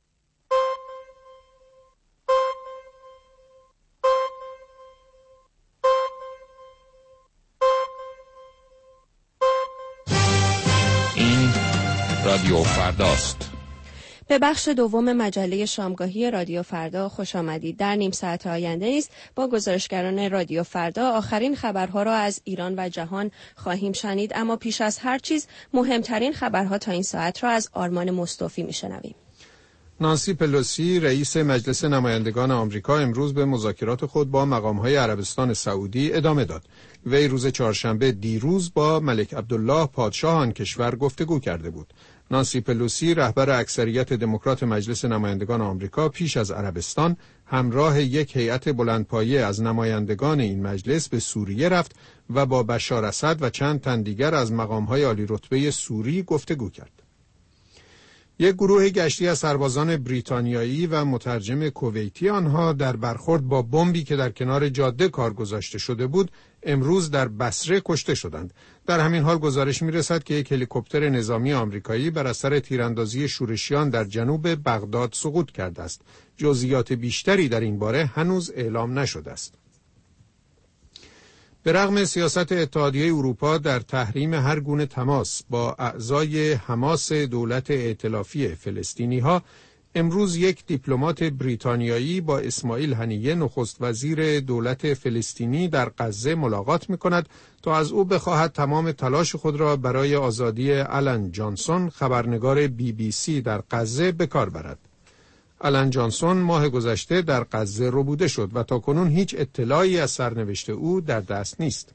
S2: این رادیو فرداست.
S3: به بخش دوم مجله شامگاهی رادیو فردا خوش آمدید. در نیم ساعت آینده نیست با گزارشگران رادیو فردا آخرین خبرها را از ایران و جهان خواهیم شنید، اما پیش از هر چیز مهمترین خبرها تا این ساعت را از آرمان مصطفی میشنویم.
S4: نانسی پلوسی رئیس مجلس نمایندگان آمریکا امروز به مذاکرات خود با مقام‌های عربستان سعودی ادامه داد. وی روز چهارشنبه دیروز با ملک عبدالله پادشاه آن کشور گفتگو کرده بود. نانسی پلوسی رهبر اکثریت دموکرات مجلس نمایندگان آمریکا پیش از عربستان همراه یک هیئت بلندپایه از نمایندگان این مجلس به سوریه رفت و با بشار اسد و چند تن دیگر از مقام‌های عالی رتبه سوری گفتگو کرد. یک گروه گشتی از سربازان بریتانیایی و مترجم کویتی آنها در برخورد با بمبی که در کنار جاده کار گذاشته شده بود امروز در بصره کشته شدند. در همین حال گزارش می‌رسد که یک هلیکوپتر نظامی آمریکایی بر اثر تیراندازی شورشیان در جنوب بغداد سقوط کرده است. جزئیات بیشتری در این باره هنوز اعلام نشده است. به رغم سیاست اتحادیه اروپا در تحریم هر گونه تماس با اعضای حماس دولت ائتلافی فلسطینی‌ها، امروز یک دیپلمات بریتانیایی با اسماعیل هنیه نخست وزیر دولت فلسطینی در غزه ملاقات می‌کند تا از او بخواهد تمام تلاش خود را برای آزادی آلن جانسون خبرنگار BBC در غزه به کار برد. آلن جانسون ماه گذشته در غزه ربوده شد و تاکنون هیچ اطلاعی از سرنوشت او در دست نیست.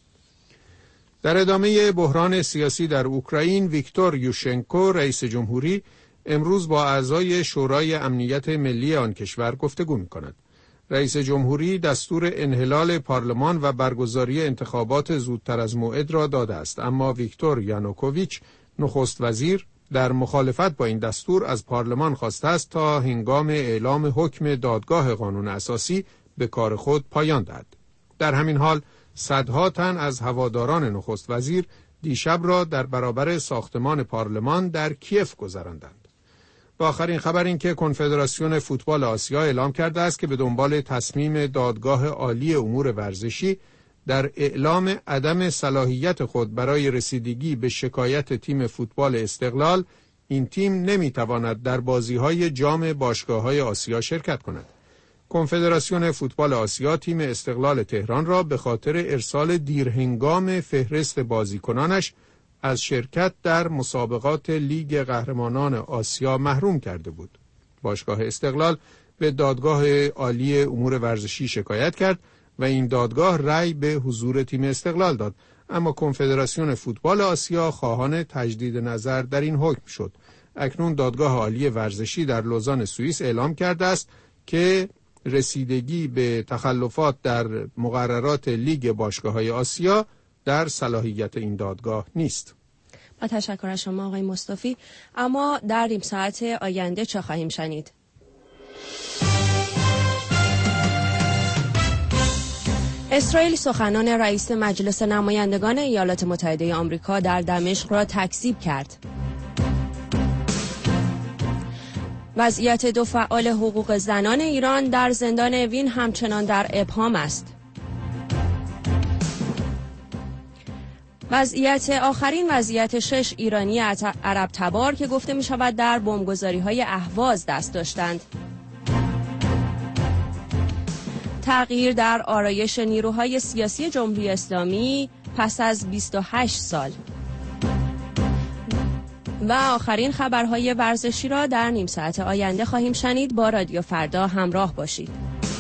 S4: در ادامه بحران سیاسی در اوکراین، ویکتور یوشنکو رئیس جمهوری امروز با اعضای شورای امنیت ملی آن کشور گفتگو می‌کند. رئیس جمهوری دستور انحلال پارلمان و برگزاری انتخابات زودتر از موعد را داده است، اما ویکتور یانوکوویچ نخست وزیر در مخالفت با این دستور از پارلمان خواسته است تا هنگام اعلام حکم دادگاه قانون اساسی به کار خود پایان دهد. در همین حال صدها تن از هواداران نخست وزیر دیشب را در برابر ساختمان پارلمان در کیف گذراندند. و آخرین خبر این که کنفدراسیون فوتبال آسیا اعلام کرده است که به دنبال تصمیم دادگاه عالی امور ورزشی در اعلام عدم صلاحیت خود برای رسیدگی به شکایت تیم فوتبال استقلال، این تیم نمیتواند در بازی‌های جام باشگاه‌های آسیا شرکت کند. کنفدراسیون فوتبال آسیا تیم استقلال تهران را به خاطر ارسال دیرهنگام فهرست بازیکنانش از شرکت در مسابقات لیگ قهرمانان آسیا محروم کرده بود. باشگاه استقلال به دادگاه عالی امور ورزشی شکایت کرد و این دادگاه رأی به حضور تیم استقلال داد، اما کنفدراسیون فوتبال آسیا خواهان تجدید نظر در این حکم شد. اکنون دادگاه عالی ورزشی در لوزان سوئیس اعلام کرده است که رسیدگی به تخلفات در مقررات لیگ باشگاه‌های آسیا در صلاحیت این دادگاه نیست.
S3: با تشکر از شما آقای مصطفی. اما در نیم ساعت آینده چه خواهیم شنید؟ اسرائیل سخنان رئیس مجلس نمایندگان ایالات متحده آمریکا در دمشق را تکذیب کرد. وضعیت دو فعال حقوق زنان ایران در زندان اوین همچنان در ابهام است. آخرین وضعیت 6 ایرانی عرب تبار که گفته می شود در بمبگذاری‌های اهواز دست داشتند. تغییر در آرایش نیروهای سیاسی جمهوری اسلامی پس از 28 سال. و آخرین خبرهای ورزشی را در نیم ساعت آینده خواهیم شنید. با رادیو فردا همراه باشید.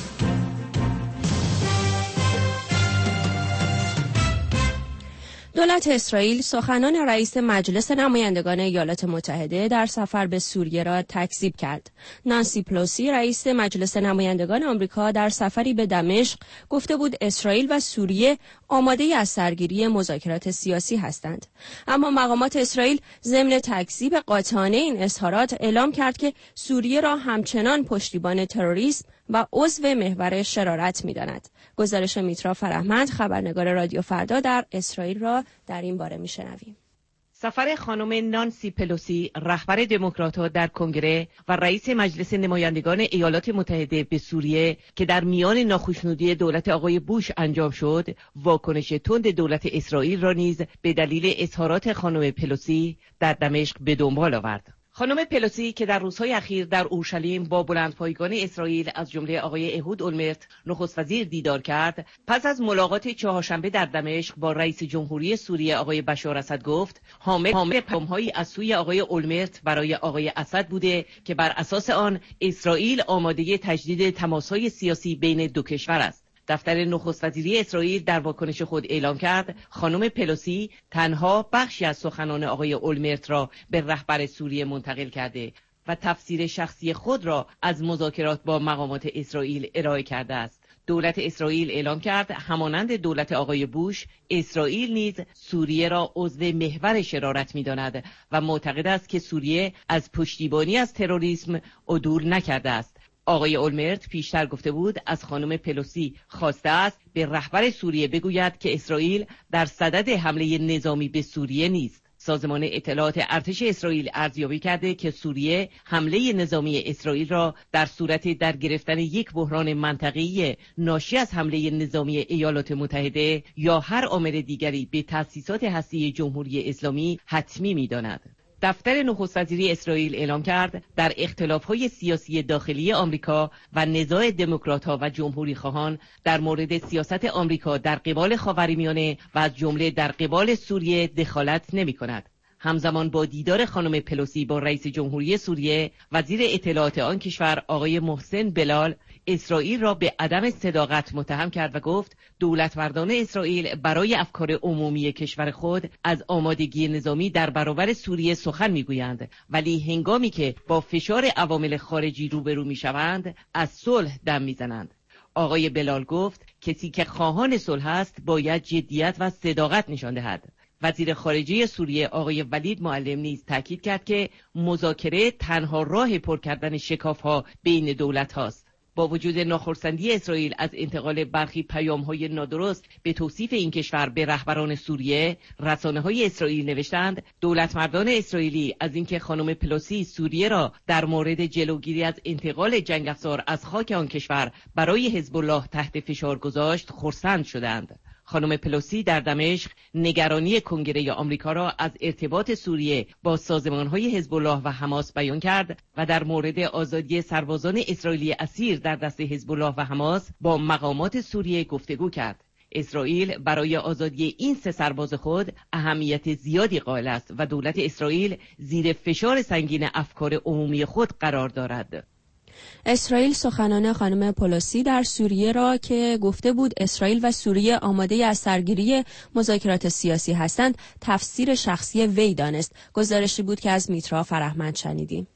S3: دولت اسرائیل سخنان رئیس مجلس نمایندگان ایالات متحده در سفر به سوریه را تکذیب کرد. نانسی پلوسی رئیس مجلس نمایندگان آمریکا در سفری به دمشق گفته بود اسرائیل و سوریه آماده از سرگیری مذاکرات سیاسی هستند. اما مقامات اسرائیل ضمن تکذیب قاطعانه این اظهارات اعلام کرد که سوریه را همچنان پشتیبان تروریسم و عضو محور شرارت می‌داند. گزارش میترا فرهمند خبرنگار رادیو فردا در اسرائیل را در این باره میشنویم.
S13: سفر خانم نانسی پلوسی رهبر دموکرات‌ها در کنگره و رئیس مجلس نمایندگان ایالات متحده به سوریه که در میان ناخشنودی دولت آقای بوش انجام شد، واکنش تند دولت اسرائیل را نیز به دلیل اظهارات خانم پلوسی در دمشق به دنبال آورد. خانم پلوسی که در روزهای اخیر در اورشلیم با بلندپایگان اسرائیل از جمله آقای اهود اولمرت نخست وزیر دیدار کرد، پس از ملاقات چهارشنبه در دمشق با رئیس جمهوری سوریه آقای بشار اسد گفت حامل پیام‌هایی از سوی آقای اولمرت برای آقای اسد بوده که بر اساس آن اسرائیل آماده تجدید تماس‌های سیاسی بین دو کشور است. دفتر نخست وزیری اسرائیل در واکنش خود اعلام کرد خانم پلوسی تنها بخشی از سخنان آقای اولمرت را به رهبر سوریه منتقل کرده و تفسیر شخصی خود را از مذاکرات با مقامات اسرائیل ارائه کرده است. دولت اسرائیل اعلام کرد همانند دولت آقای بوش، اسرائیل نیز سوریه را عضو محور شرارت می‌داند و معتقد است که سوریه از پشتیبانی از تروریسم عدول نکرده است. آقای اولمرت پیشتر گفته بود از خانم پلوسی خواسته است به رهبر سوریه بگوید که اسرائیل در صدد حمله نظامی به سوریه نیست. سازمان اطلاعات ارتش اسرائیل ارزیابی کرده که سوریه حمله نظامی اسرائیل را در صورت در گرفتن یک بحران منطقه‌ای ناشی از حمله نظامی ایالات متحده یا هر عامل دیگری به تأسیسات هسته‌ای جمهوری اسلامی حتمی می‌داند. دفتر نخست وزیری اسرائیل اعلام کرد در اختلاف‌های سیاسی داخلی آمریکا و نزاع دموکرات‌ها و جمهوری‌خواهان در مورد سیاست آمریکا در قبال خاورمیانه و از جمله در قبال سوریه دخالت نمی‌کند. همزمان با دیدار خانم پلوسی با رئیس جمهوری سوریه، وزیر اطلاعات آن کشور آقای محسن بلال اسرائیل را به عدم صداقت متهم کرد و گفت دولتمردان اسرائیل برای افکار عمومی کشور خود از آمادگی نظامی در برابر سوریه سخن میگویند، ولی هنگامی که با فشار عوامل خارجی روبرو میشوند از صلح دم میزنند. آقای بلال گفت کسی که خواهان صلح است باید جدیت و صداقت نشان دهد. وزیر خارجه سوریه آقای ولید معلم نیز تاکید کرد که مذاکره تنها راه پر کردن شکاف‌ها بین دولت‌هاست. با وجود ناخرسندی اسرائیل از انتقال برخی پیام‌های نادرست به توصیف این کشور به رهبران سوریه، رسانه‌های اسرائیل نوشتند دولتمردان اسرائیلی از اینکه خانم پلوسی سوریه را در مورد جلوگیری از انتقال جنگ افزار از خاک آن کشور برای حزب الله تحت فشار گذاشت خرسند شدند. خانم پلوسی در دمشق نگرانی کنگره آمریکا را از ارتباط سوریه با سازمان‌های حزب الله و حماس بیان کرد و در مورد آزادی سربازان اسرائیلی اسیر در دست حزب الله و حماس با مقامات سوریه گفتگو کرد. اسرائیل برای آزادی این سه سرباز خود اهمیت زیادی قائل است و دولت اسرائیل زیر فشار سنگین افکار عمومی خود قرار دارد.
S3: اسرائیل سخنان خانم پلوسی در سوریه را که گفته بود اسرائیل و سوریه آماده از سرگیری مذاکرات سیاسی هستند تفسیر شخصی وی دانست. گزارشی بود که از میترا فرهمند شنیدیم.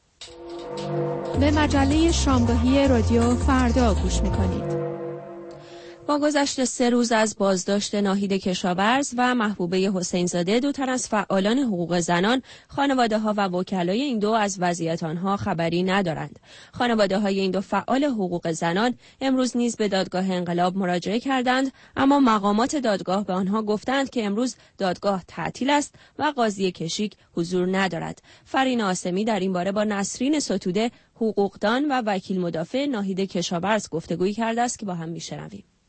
S8: به مجله شامگاهی رادیو فردا گوش می‌کنید.
S3: با گذشت 3 روز از بازداشت ناهید کشاورز و محبوبه حسینزاده، دو تن از فعالان حقوق زنان، خانواده‌ها و وکلای این دو از وضعیت آنها خبری ندارند. خانواده‌های این دو فعال حقوق زنان امروز نیز به دادگاه انقلاب مراجعه کردند، اما مقامات دادگاه به آنها گفتند که امروز دادگاه تعطیل است و قاضی کشیک حضور ندارد. فرین آسمی در این باره با نسرین ستوده، حقوقدان و وکیل مدافع ناهید کشاورز گفتگویی کرده است که با هم میشنویم.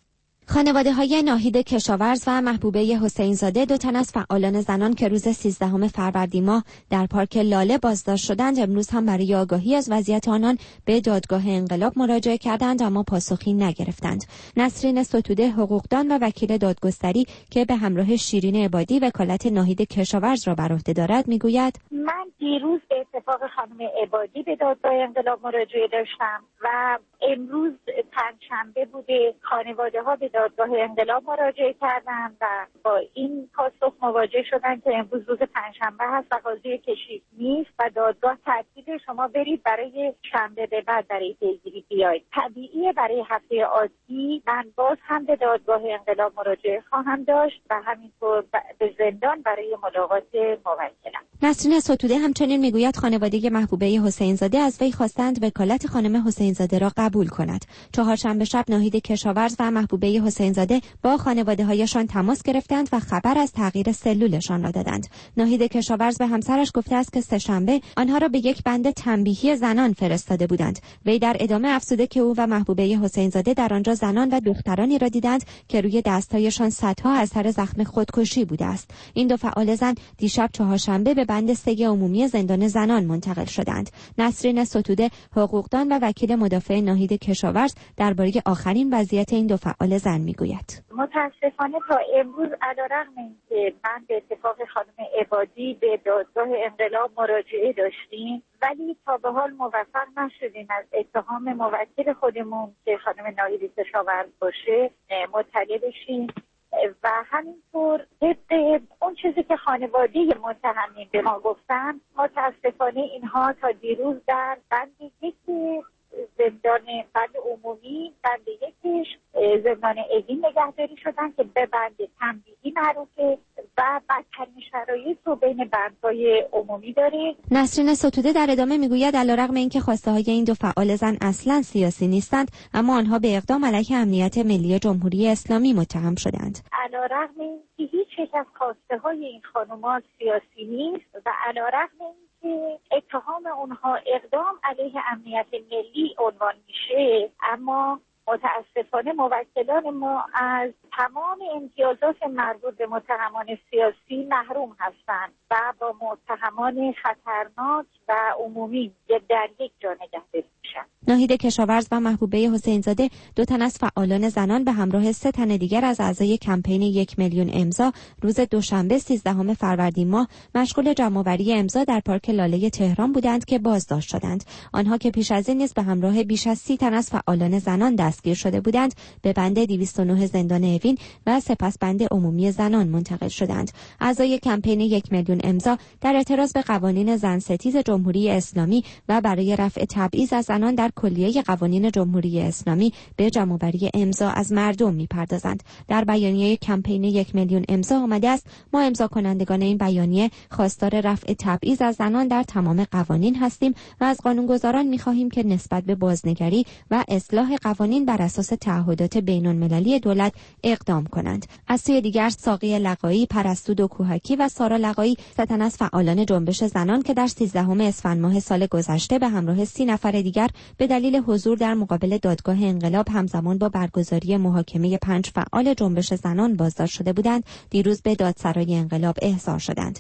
S14: خانواده‌های ناهید کشاورز و محبوبه حسین زاده، دو تن از فعالان زنان که روز 13 فروردین ماه در پارک لاله بازداشت شدند، امروز هم برای آگاهی از وضعیت آنان به دادگاه انقلاب مراجعه کردند اما پاسخی نگرفتند. نسرین ستوده، حقوقدان و وکیل دادگستری که به همراه شیرین عبادی وکالت ناهید کشاورز را بر عهده دارد، میگوید:
S15: من دیروز به اتفاق خانم عبادی به دادگاه انقلاب مراجعه داشتم و امروز پنجشنبه بوده. خانواده‌ها به دادگاه انقلاب مراجعه کردند و با این پاسخ مواجه شدن که امروز روز پنجشنبه هست و قاضی کشی نیست و دادگاه ترتیب شما برید برای شنبه به بعد برای پیگیری بیایید. طبیعیه برای هفته آتی من باز هم به دادگاه انقلاب مراجعه خواهم داشت و همینطور به زندان برای ملاقات موکلم.
S14: نسرین ستوده همچنین میگوید خانواده محبوبه حسین زاده از وی خواستند وکالت خانم حسین زاده را قبول کند. چهارشنبه شب ناهید کشاورز و محبوبه حسین زاده با خانواده‌هایشان تماس گرفتند و خبر از تغییر سلولشان را دادند. ناهید کشاورز به همسرش گفته است که سه‌شنبه آنها را به یک بند تنبیهی زنان فرستاده بودند. وی در ادامه افزوده که او و محبوبه حسین زاده در آنجا زنان و دخترانی را دیدند که روی دست‌هایشان صدها اثر زخم خودکشی بوده است. این دو فعال زن دیشب چهارشنبه به بند 3 عمومی زندان زنان منتقل شدند. نسرین ستوده، حقوقدان و وکیل مدافع ناهید کشاورز درباره آخرین وضعیت این دو فعال زن میگوید:
S15: متاسفانه تا امروز علیرغم اینکه من به اتفاق خانم عبادی به دادگاه انقلاب مراجعه داشتیم ولی تا به حال موفق نشدیم از اتهام موکل خودمون که خانم ناهید کشاورز باشه مطلع بشیم و همینطور طبق اون چیزی که خانواده متهمین به ما گفتن متاسفانه اینها تا دیروز در بند یکی زندان بند عمومی، بند یکیش زندان اوین نگهداری شدن که به بند تنبیهی معروفه و بدترین شرایط رو بین بندهای عمومی داره.
S14: نسرین ستوده در ادامه میگوید علیرغم اینکه خواسته های این دو فعال زن اصلا سیاسی نیستند اما آنها به اقدام علیه امنیت ملی جمهوری اسلامی متهم شدند.
S15: علیرغم اینکه هیچ یک از خواسته های این خانم‌ها سیاسی نیست و علیرغم که اتهام اونها اقدام علیه امنیت ملی عنوان میشه اما متاسفانه موکلان ما از تمام امتیازات مربوط به متهمان سیاسی محروم هستند و با متهمان خطرناک و عمومی در یک جا نگهداری میشن.
S14: ناهید کشاورز و محبوبه حسین زاده، دو تن از فعالان زنان به همراه 3 تن دیگر از اعضای کمپین 1 میلیون امضا روز دوشنبه 13 فروردین ماه مشغول جمع‌آوری امضا در پارک لاله تهران بودند که بازداشت شدند. آنها که پیش از این نیز به همراه بیش از 30 تن از فعالان زنان دستگیر شده بودند به بند 209 زندان اوین و سپس بند عمومی زنان منتقل شدند. اعضای کمپین 1 میلیون امضا در اعتراض به قوانین زن ستیز جمهوری اسلامی و برای رفع تبعیض از زنان در کلیه قوانین جمهوری اسلامی به جمع‌آوری امضا از مردم می‌پردازند. در بیانیه کمپین 1 میلیون امضا آمده است: ما امضا کنندگان این بیانیه خواستار رفع تبعیض از زنان در تمام قوانین هستیم و از قانونگذاران می‌خواهیم که نسبت به بازنگری و اصلاح قوانین بر اساس تعهدات بین‌المللی دولت اقدام کنند. از سوی دیگر ساقی لقایی، پرستو دکوهکی و سارا لقایی، 3 تن از فعالان جنبش زنان که در 13 اسفند ماه سال گذشته به همراه 30 نفر دیگر به دلیل حضور در مقابل دادگاه انقلاب همزمان با برگزاری محاکمه 5 فعال جنبش زنان بازداشت شده بودند، دیروز به دادسرای انقلاب احضار شدند.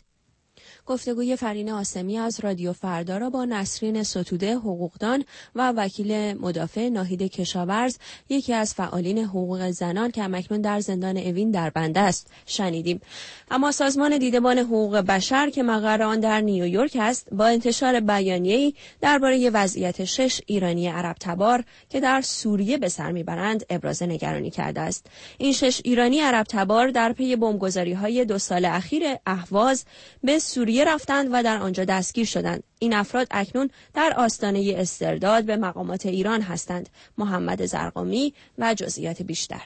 S3: گفتگوی فرین آسمی از رادیو فردا را با نسرین ستوده، حقوقدان و وکیل مدافع ناهید کشاورز، یکی از فعالین حقوق زنان که همکنون در زندان اوین در بند است، شنیدیم. اما سازمان دیدبان حقوق بشر که مقر آن در نیویورک است، با انتشار بیانیه‌ای درباره وضعیت 6 ایرانی عرب تبار که در سوریه به سر میبرند ابراز نگرانی کرده است. این 6 ایرانی عرب تبار در پی بمبگذاری‌های 2 سال اخیر اهواز به سوریه رفتند و در آنجا دستگیر شدند. این افراد اکنون در آستانه استرداد به مقامات ایران هستند. محمد زرقامی و جزئیات بیشتر.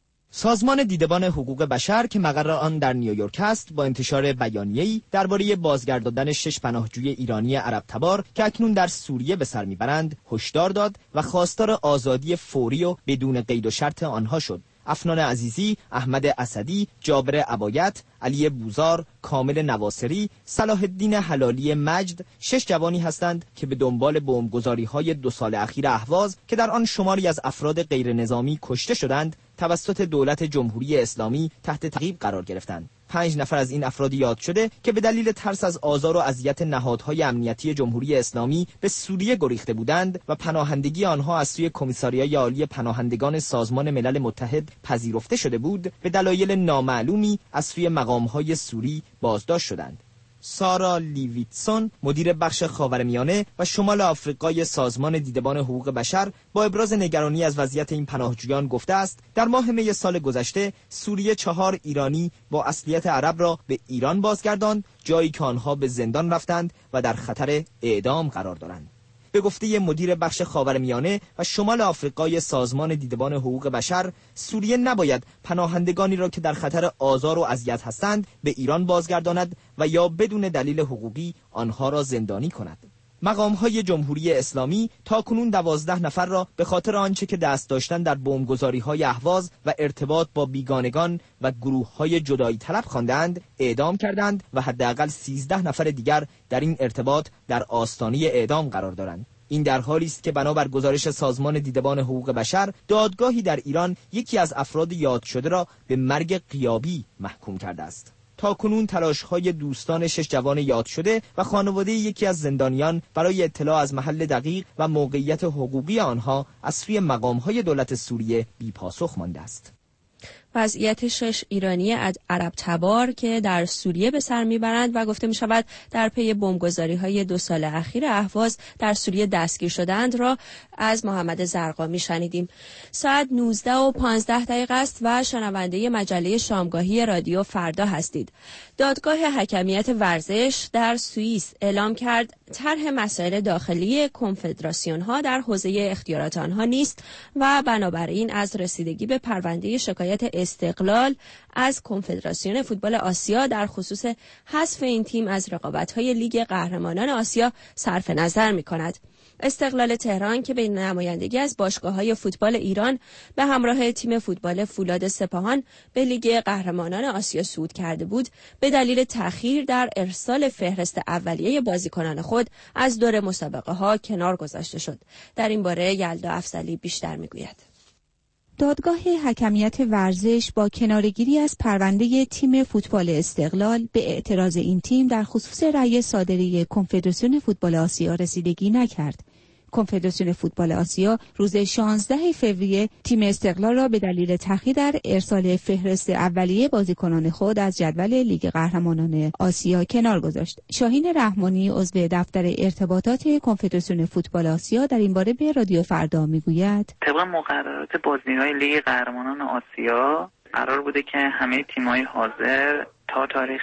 S16: سازمان دیدبان حقوق بشر که مقر آن در نیویورک است، با انتشار بیانیه‌ای درباره بازگرداندن 6 پناهجوی ایرانی عرب تبار که اکنون در سوریه به سر میبرند هشدار داد و خواستار آزادی فوری و بدون قید و شرط آنها شد. افنان عزیزی، احمد اسدی، جابر عبایت، علی بوزار، کامل نواصری، صلاح الدین حلالی مجد 6 جوانی هستند که به دنبال بمبگذاری‌های 2 سال اخیر اهواز که در آن شماری از افراد غیر نظامی کشته شدند توسط دولت جمهوری اسلامی تحت تعقیب قرار گرفتند. 5 نفر از این افراد یاد شده که به دلیل ترس از آزار و اذیت نهادهای امنیتی جمهوری اسلامی به سوریه گریخته بودند و پناهندگی آنها از سوی کمیساریای عالی پناهندگان سازمان ملل متحد پذیرفته شده بود، به دلایل نامعلومی از سوی مقامهای سوری بازداشت شدند. سارا لیویتسون، مدیر بخش خاورمیانه و شمال آفریقای سازمان دیدبان حقوق بشر، با ابراز نگرانی از وضعیت این پناهجویان گفته است در ماه می سال گذشته سوریه 4 ایرانی با اصلیت عرب را به ایران بازگرداند، جایی که آنها به زندان رفتند و در خطر اعدام قرار دارند. به گفته مدیر بخش خاورمیانه و شمال آفریقای سازمان دیدبان حقوق بشر، سوریه نباید پناهندگانی را که در خطر آزار و اذیت هستند به ایران بازگرداند و یا بدون دلیل حقوقی آنها را زندانی کند. مقام‌های جمهوری اسلامی تاکنون 12 نفر را به خاطر آنچه که دست داشتن در بمبگذاری‌های اهواز و ارتباط با بیگانگان و گروه‌های جدایی طلب خواندند، اعدام کردند و حداقل 13 نفر دیگر در این ارتباط در آستانه اعدام قرار دارند. این در حالی است که بنابر گزارش سازمان دیدبان حقوق بشر، دادگاهی در ایران یکی از افراد یاد شده را به مرگ غیابی محکوم کرده است. تاکنون تلاش‌های دوستان 6 جوان یاد شده و خانواده یکی از زندانیان برای اطلاع از محل دقیق و موقعیت حقوقی آنها از سوی مقام‌های دولت سوریه بی‌پاسخ مانده است.
S3: وضعیت 6 ایرانی عرب تبار که در سوریه به سر میبرند و گفته می شود در پی بمبگذاری‌های 2 سال اخیر اهواز در سوریه دستگیر شدند را از محمد زرقامی شنیدیم. ساعت 19:15 است و شنونده مجله شامگاهی رادیو فردا هستید. دادگاه حکمیت ورزش در سوئیس اعلام کرد طرح مسائل داخلی کنفدراسیون‌ها در حوزه اختیارات آنها نیست و بنابراین از رسیدگی به پرونده شکایت استقلال از کنفدراسیون فوتبال آسیا در خصوص حذف این تیم از رقابت‌های لیگ قهرمانان آسیا صرف نظر می‌کند. استقلال تهران که به نمایندگی از باشگاه‌های فوتبال ایران به همراه تیم فوتبال فولاد سپاهان به لیگ قهرمانان آسیا صعود کرده بود، به دلیل تأخیر در ارسال فهرست اولیه بازیکنان خود از دور مسابقه‌ها کنار گذاشته شد. در این باره یلدا افضلی بیشتر می‌گوید.
S8: دادگاه حکمیت ورزش با کناره‌گیری از پرونده تیم فوتبال استقلال به اعتراض این تیم در خصوص رأی صادره کنفدراسیون فوتبال آسیا رسیدگی نکرد. کنفدراسیون فوتبال آسیا روز 16 فوریه تیم استقلال را به دلیل تأخیر در ارسال فهرست اولیه بازیکنان خود از جدول لیگ قهرمانان آسیا کنار گذاشت. شاهین رحمانی عضو دفتر ارتباطات کنفدراسیون فوتبال آسیا در این باره به رادیو فردا میگوید:
S17: طبق مقررات بازی‌های لیگ قهرمانان آسیا قرار بوده که همه تیم‌های حاضر تا تاریخ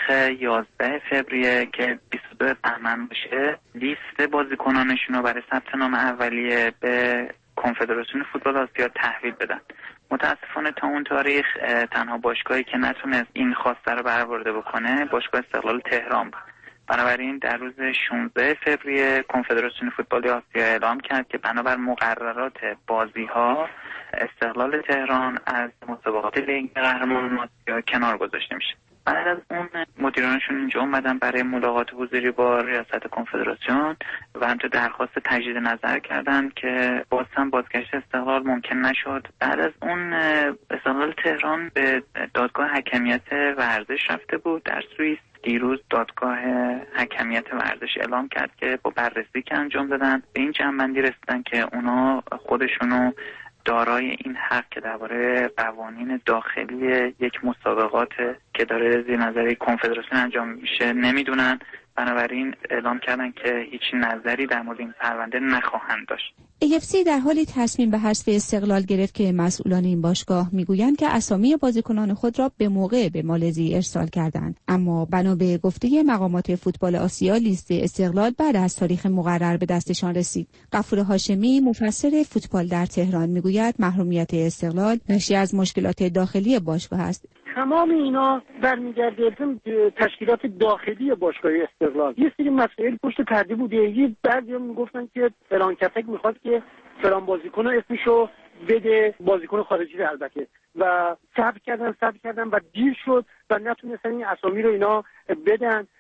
S17: 11 فوریه که 22 بهمن باشه لیست بازیکنانشون رو برای ثبت نام اولیه به کنفدراسیون فوتبال آسیا تحویل بدن. متاسفانه تا اون تاریخ تنها باشگاهی که نتونست این خواسته رو برآورده بکنه باشگاه استقلال تهران بود. بنابراین در روز 16 فوریه کنفدراسیون فوتبال آسیا اعلام کرد که بنابر مقررات بازی‌ها استقلال تهران از مسابقات لیگ قهرمانان آسیا کنار گذاشته میشه. بعد از اون مدیرانشون اینجا اومدن برای ملاقات حضوری با ریاست کنفدراسیون و همچنین درخواست تجدید نظر کردن که باز هم بازگشت استقلال ممکن نشد. بعد از اون استقلال تهران به دادگاه حکمیت ورزش رفته بود در سوئیس. دیروز دادگاه حکمیت ورزش اعلام کرد که با بررسی که انجام دادن به این جمع‌بندی رسیدن که اونا خودشونو دارای این حق که درباره قوانین داخلی یک مسابقات که داره زیر نظر کنفدراسیون انجام میشه نمیدونن. بنابراین اعلام کردن که هیچ نظری در مورد این پرونده نخواهند داشت.
S8: AFC در حالی تصمیم به حذف استقلال گرفت که مسئولان این باشگاه میگویند که اسامی بازیکنان خود را به موقع به مالزی ارسال کردند، اما بنا به گفته مقامات فوتبال آسیا لیست استقلال بعد از تاریخ مقرر به دستشان رسید. غفور هاشمی مفسر فوتبال در تهران میگوید محرومیت استقلال ناشی از مشکلات داخلی باشگاه است.
S10: تمام اینا برمیگرده به تشکیلات داخلی باشگاه استقلال. یه سری مسائل پشت پرده بوده. یه بعضیا میگفتن که فلان کسک میخواد که فلان بازیکن اسمشو بده، بازیکن خارجی البته، و صبر کردن و دیر شد و نتونستن این اسامی رو اینا بدن.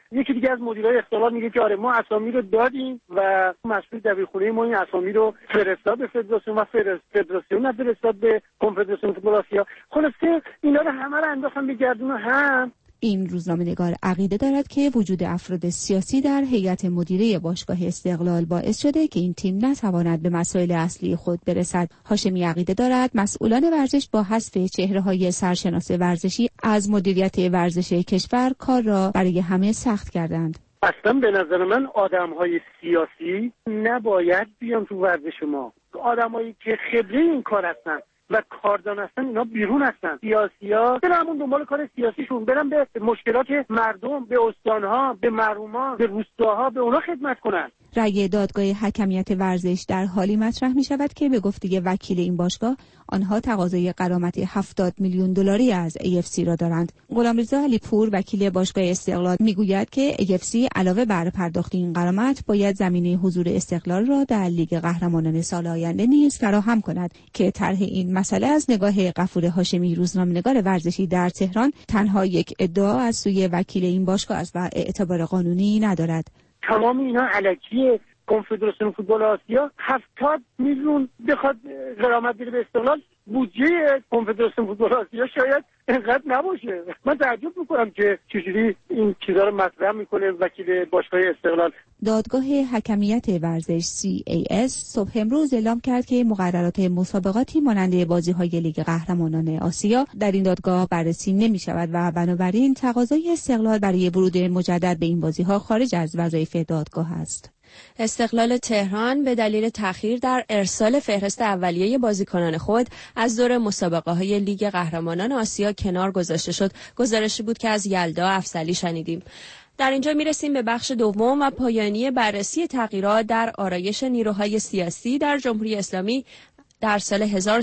S6: یکی دیگه از مدیرای استقلال میگه که آره ما اسامی رو دادیم و مسئول دبیرخونه ما این اسامی رو فرستاد به فدراسیون و فدراسیون فرستاد به کنفدراسیون فوتبال آسیا. خلاصه اینا رو همه رو انداختن به گردون هم.
S8: این روزنامه‌نگار عقیده دارد که وجود افراد سیاسی در هیئت مدیره باشگاه استقلال باعث شده که این تیم نتواند به مسائل اصلی خود برسد. هاشمی عقیده دارد مسئولان ورزش با حذف چهره‌های سرشناس ورزشی از مدیریت ورزش کشور کار را برای همه سخت کردند.
S6: اصلا به نظر من آدم‌های سیاسی نباید بیان تو ورزش ما. آدم‌هایی که خبره این کار هستن و کاردان هستن اینا بیرون هستن. سیاسی‌ها برن همون دنبال کار سیاسیشون، برن به مشکلات مردم، به استان‌ها، به محرومان، به روستاها، به اونا خدمت کنن.
S8: رأی دادگاه حکمیت ورزش در حالی مطرح می شود که به گفته وکیل این باشگاه آنها تقاضای غرامت 70 میلیون دلاری از AFC را دارند. غلامرضا علیپور وکیل باشگاه استقلال می گوید که AFC علاوه بر پرداخت این غرامت باید زمینه حضور استقلال را در لیگ قهرمانان سال آینده نیز فراهم کند که طرح این مسئله از نگاه غفور هاشمی روزنامه‌نگار ورزشی در تهران تنها یک ادعا از سوی وکیل این باشگاه است و اعتبار قانونی ندارد.
S6: تمام اینا علکیه. کنفدراسیون فوتبال آسیا 70 میلیون بخواد غرامت بده به استقلال، بودجه کنفدراسیون فوتبال آسیا شاید اینقدر نباشه. من تعجب میکنم که چجوری این چیزا رو مطرح میکنه وکیل باشگاه استقلال.
S8: دادگاه حکمیت ورزش CAS صبح امروز اعلام کرد که مقررات مسابقاتی مانند بازی‌های لیگ قهرمانان آسیا در این دادگاه بررسی نمی‌شود و بنابراین تقاضای استقلال برای ورود مجدد به این بازی‌ها خارج از وظایف دادگاه است.
S3: استقلال تهران به دلیل تأخیر در ارسال فهرست اولیه بازیکنان خود از دور مسابقه‌های لیگ قهرمانان آسیا کنار گذاشته شد. گزارشی بود که از یلدا افضلی شنیدیم. در اینجا میرسیم به بخش دوم و پایانی بررسی تغییرات در آرایش نیروهای سیاسی در جمهوری اسلامی در سال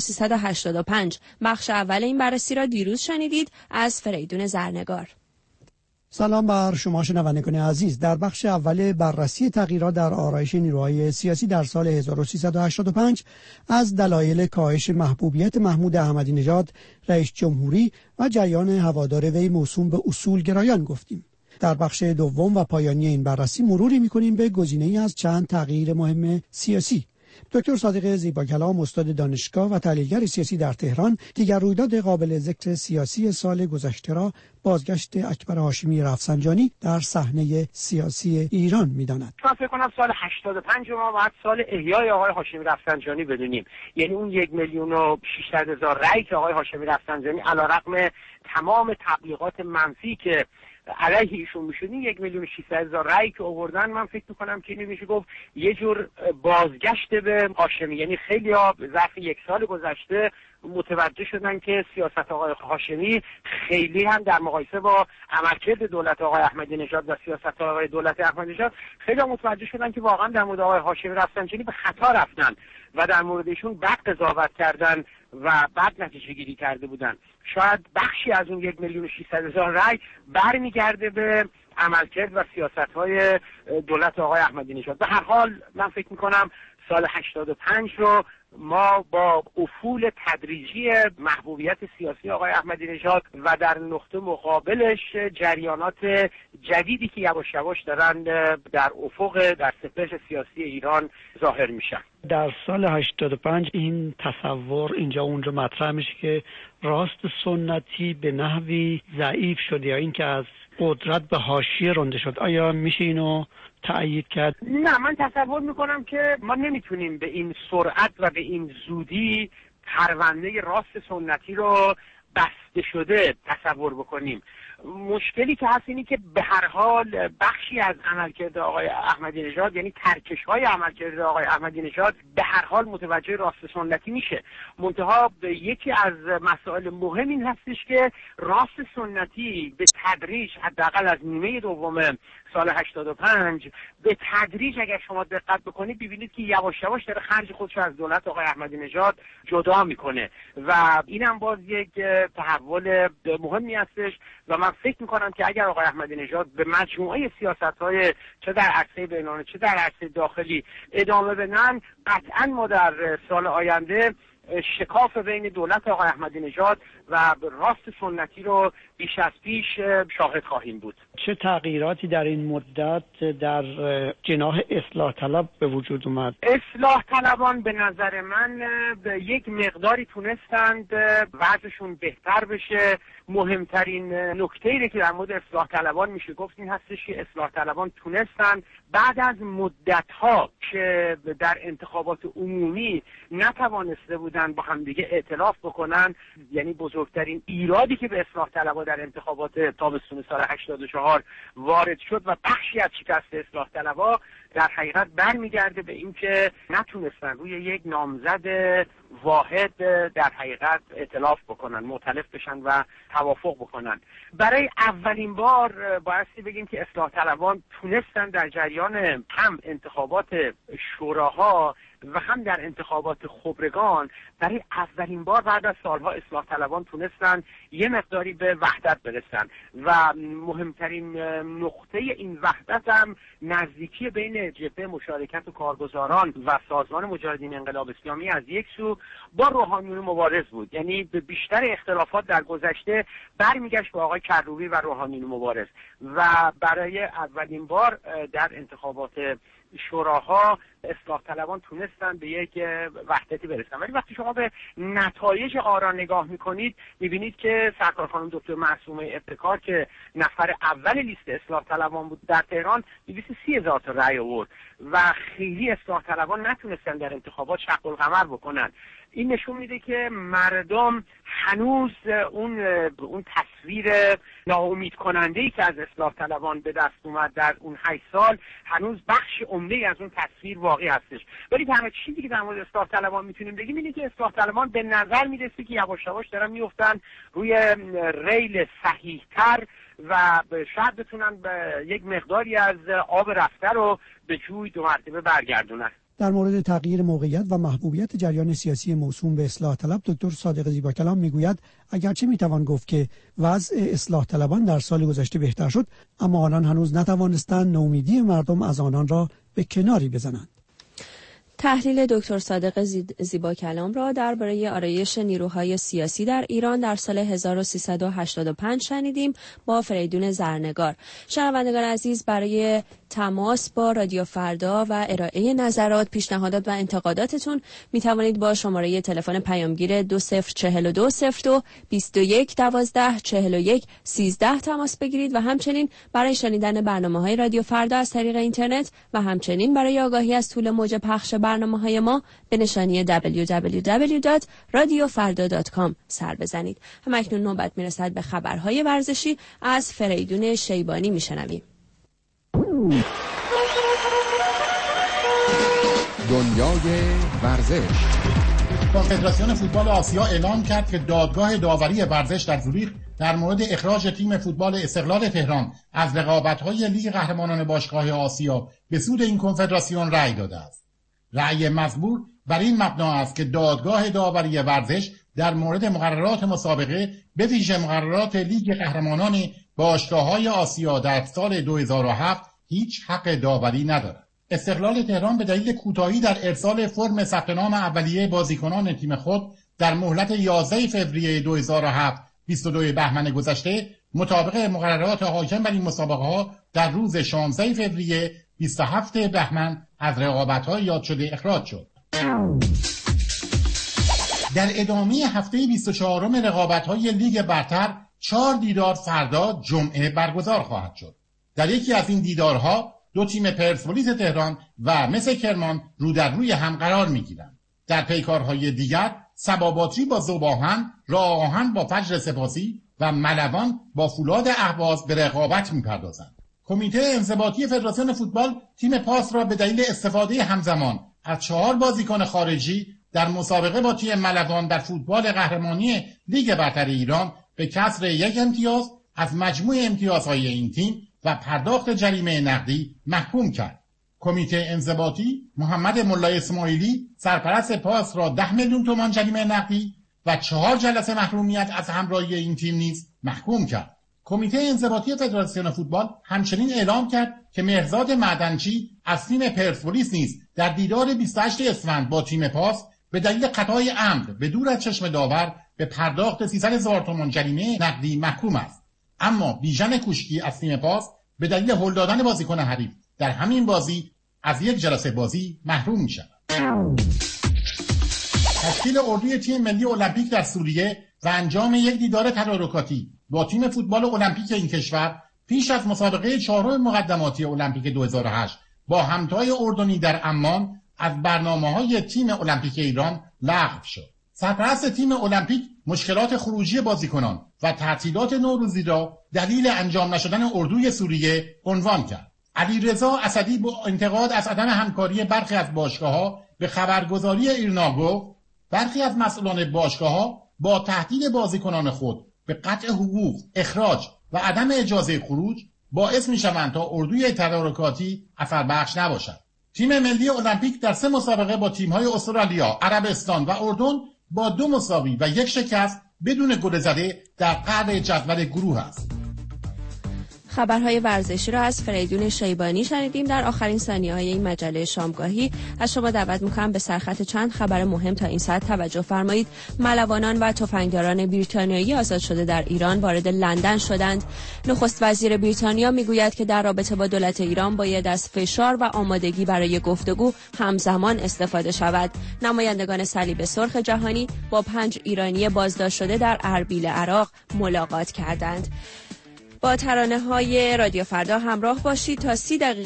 S3: 1385. بخش اول این بررسی را دیروز شنیدید از فریدون زرنگار.
S18: سلام بر شما شنوندگان عزیز. در بخش اول بررسی تغییرات در آرایش نیروهای سیاسی در سال 1385 از دلایل کاهش محبوبیت محمود احمدی نژاد رئیس جمهوری و جریان هوادار وی موسوم به اصولگرایان گفتیم. در بخش دوم و پایانی این بررسی مروری می‌کنیم به گزینه‌ای از چند تغییر مهم سیاسی. دکتر صادق زیباکلام استاد دانشگاه و تحلیلگر سیاسی در تهران دیگر رویداد قابل ذکر سیاسی سال گذشته را بازگشت اکبر هاشمی رفسنجانی در صحنه سیاسی ایران می‌داند.
S10: من فکر کنم سال 85 ما بعد سال احیای آقای هاشمی رفسنجانی بدونیم. یعنی اون 1,600,000 رأی که آقای هاشمی رفسنجانی علیرغم تمام تبلیغات منفی که علیه ایشون میشدین 1,600,000 رأی که آوردن، من فکر میکنم که اینو میشه گفت یه جور بازگشت به هاشمی. یعنی خیلی ها ظرف یک سال گذشته متوجه شدن که سیاست آقای هاشمی خیلی هم در مقایسه با عملکرد دولت آقای احمدی نژاد و سیاست آقای دولت احمدی نژاد خیلی هم متوجه شدن که واقعا در مورد آقای هاشمی رفسنجانی به خطا رفتن و در موردشون بد قضاوت کردن و بد نتیجه گیری کرده بودن. شاید بخشی از اون 1,600,000 رأی برمیگرده به عملکرد و سیاست‌های دولت آقای احمدی نژاد. به هر حال من فکر می‌کنم سال 85 رو ما با افول تدریجی محبوبیت سیاسی آقای احمدی نژاد و در نقطه مقابلش جریانات جدیدی که یواش یواش دارن در افق در سپهر سیاسی ایران ظاهر میشن.
S19: در سال 85 این تصور اینجا اونجا مطرح میشه که راست سنتی به نحوی ضعیف شد یا اینکه از قدرت به حاشیه رانده شد. آیا میشه اینو تأیید کرد؟
S10: نه، من تصور میکنم که ما نمیتونیم به این سرعت و به این زودی پرونده راست سنتی رو بسته شده تصور بکنیم. مشکلی که هست اینی که به هر حال بخشی از عملکرد آقای احمدی نژاد، یعنی ترکش‌های عملکرد آقای احمدی نژاد، به هر حال متوجه راست سنتی میشه. منتها یکی از مسائل مهم این هستش که راست سنتی به تدریج حداقل از نیمه دوم سال 85 به تدریج اگر شما دقت بکنید ببینید که یواش یواش داره خرج خودش از دولت آقای احمدی نژاد جدا میکنه و اینم باز یک تحول مهمی هستش و من فکر میکنم که اگر آقای احمدی نژاد به مجموعه سیاست‌های چه در عرصه بین‌المللی چه در عرصه داخلی ادامه بدن، قطعاً ما در سال آینده شکاف بین دولت آقای احمدی نژاد و راست سنتی رو بیش از پیش شاهد خواهیم بود.
S19: چه تغییراتی در این مدت در جناح اصلاح طلب به وجود اومد؟
S10: اصلاح طلبان به نظر من به یک مقداری تونستند وضعشون بهتر بشه. مهمترین نکته‌ای که در مورد اصلاح طلبان میشه گفت این هستش که اصلاح طلبان تونستند بعد از مدت‌ها که در انتخابات عمومی نتوانسته بودن با همدیگه ائتلاف بکنن، یعنی بزرگترین ایرادی که به اصلاح طلبان در انتخابات تابستون سال 84 وارد شد و بخشی از شکست اصلاح طلبان در حقیقت برمیگرده به اینکه نتونستن روی یک نامزد واحد در حقیقت ائتلاف بکنن، مؤتلف بشن و توافق بکنن. برای اولین بار بایستی بگیم که اصلاح طلبان تونستن در جریان هم انتخابات شوراها و هم در انتخابات خبرگان برای اولین بار بعد از سالها اصلاح طلبان تونستن یه مقداری به وحدت برسن و مهمترین نقطه این وحدت هم نزدیکی بین جبهه مشارکت و کارگزاران و سازمان مجاهدین انقلاب اسلامی از یک سو با روحانیون مبارز بود. یعنی به بیشتر اختلافات در گذشته برمیگشت به آقای کروبی و روحانیون مبارز و برای اولین بار در انتخابات شوراها اصلاح طلبان تونستن به یک وحدتی برسن. ولی وقتی شما به نتایج آرا نگاه میکنید میبینید که سرکار خانم دکتر معصومه ابتکار که نفر اول لیست اصلاح طلبان بود در تهران 230,000 تا رأی آورد و خیلی اصلاح طلبان نتونستن در انتخابات شق القمر بکنن. این نشون میده که مردم هنوز اون تصویر ناامید کننده‌ای که از اصلاح طلبان به دست اومد در اون 8 سال هنوز بخش عمده‌ای از اون تصویر واقعی هستش. ولی تنها چیزی که در مورد اصلاح طلبان میتونیم بگیم اینه که اصلاح طلبان به نظر میرسه که یواش یواش دارن میافتن روی ریل صحیح‌تر و شاید بتونن به یک مقداری از آب رفته رو به جوی 2 مرتبه برگردونن.
S18: در مورد تغییر موقعیت و محبوبیت جریان سیاسی موسوم به اصلاح طلب دکتر صادق زیباکلام میگوید اگرچه میتوان گفت که وضع اصلاح طلبان در سال گذشته بهتر شد، اما آنان هنوز نتوانستند نومیدی مردم از آنان را به کناری بزنند.
S3: تحلیل دکتر صادق زیباکلام را درباره آرایش نیروهای سیاسی در ایران در سال 1385 شنیدیم با فریدون زرنگار. شنوندگان عزیز، برای تماس با رادیو فردا و ارائه نظرات، پیشنهادات و انتقاداتتون می توانید با شماره تلفن پیامگیر 204202 2112 41 13 تماس بگیرید و همچنین برای شنیدن برنامه‌های رادیو فردا از طریق اینترنت و همچنین برای آگاهی از طول موج پخش برنامه‌های ما به نشانی www.radiofarda.com سر بزنید. همکنون نوبت میرسد به خبرهای ورزشی از فریدون شیبانی میشنویم.
S2: دنیای ورزش.
S20: کنفدراسیون فوتبال آسیا اعلام کرد که دادگاه داوری ورزش در زوریخ در مورد اخراج تیم فوتبال استقلال تهران از رقابت‌های لیگ قهرمانان باشگاه آسیا به سود این کنفدراسیون رأی داده است. رأی مزبور بر این مبنا است که دادگاه داوری ورزش در مورد مقررات مسابقه به ویژه مقررات لیگ قهرمانان باشگاه‌های آسیا در سال 2007 هیچ حق داوری ندارد. استقلال تهران به دلیل کوتاهی در ارسال فرم ثبت نام اولیه بازیکنان تیم خود در مهلت 11 فوریه 2007 22 بهمن گذشته مطابق مقررات حاکم بر این مسابقه‌ها در روز 16 فوریه 27 بهمن از رقابت‌های یاد شده اخراج شد. در ادامه هفته 24م رقابت‌های لیگ برتر 4 دیدار فردا جمعه برگزار خواهد شد. در یکی از این دیدارها 2 تیم پرسپولیس تهران و مس کرمان رو در روی هم قرار می‌گیرند. در پیکارهای دیگر سباباتری با ذوب‌آهن، راه آهن با فجر سپاسی و ملوان با فولاد اهواز به رقابت می‌پردازند. کمیته انضباطی فدراسیون فوتبال تیم پاس را به دلیل استفاده همزمان از 4 بازیکن خارجی در مسابقه با تیم ملوان در فوتبال قهرمانی لیگ برتر ایران به کسر 1 امتیاز از مجموع امتیازهای این تیم و پرداخت جریمه نقدی محکوم کرد. کمیته انضباطی محمد ملا اسماعیلی سرپرست پاس را 10 میلیون تومان جریمه نقدی و 4 جلسه محرومیت از همراهی این تیم نیز محکوم کرد. کمیته انضباطی فدراسیون فوتبال همچنین اعلام کرد که مهرزاد معدنچی از تیم پرسپولیس نیز در دیدار 28 اسفند با تیم پاس به دلیل خطای عمد به دور از چشم داور به پرداخت 300,000 تومان جریمه نقدی محکوم است. اما بیژن کوشکی از تیم پاس به دلیل هل دادن بازیکن حریف در همین بازی از یک جلسه بازی محروم می‌شود. تشکیل اردوی تیم ملی المپیک در سوریه و انجام یک دیدار تدارکاتی با تیم فوتبال المپیک این کشور پیش از مسابقه چهارم مقدماتی المپیک 2008 با همتای اردنی در عمان از برنامه‌های تیم المپیک ایران لغو شد. سرپرست تیم المپیک مشکلات خروجی بازیکنان و تعطیلات نوروزی را دلیل انجام نشدن اردوی سوریه عنوان کرد. علیرضا اسدی با انتقاد از عدم همکاری برخی از باشگاه‌ها به خبرگزاری ایرنا گفت برخی از مسئولان باشگاه‌ها با تهدید بازیکنان خود به قطع حقوق، اخراج و عدم اجازه خروج باعث می‌شوند تا اردوی تدارکاتی اثربخش نباشد. تیم ملی المپیک در 3 مسابقه با تیم‌های استرالیا، عربستان و اردن با 2 مساوی و 1 شکست بدون گل زده در قعر جدول گروه است.
S3: خبرهای ورزشی را از فریدون شیبانی شنیدیم. در آخرین ثانیه‌های این مجله شامگاهی از شما دعوت می‌کنم به سرخط چند خبر مهم تا این ساعت توجه فرمایید. ملوانان و تفنگداران بریتانیایی آزاد شده در ایران وارد لندن شدند. نخست وزیر بریتانیا میگوید که در رابطه با دولت ایران باید از فشار و آمادگی برای گفتگو همزمان استفاده شود. نمایندگان صلیب سرخ جهانی با 5 ایرانی بازداشت شده در اربیل عراق ملاقات کردند. با ترانه‌های رادیو فردا همراه باشید تا 30 دقیقه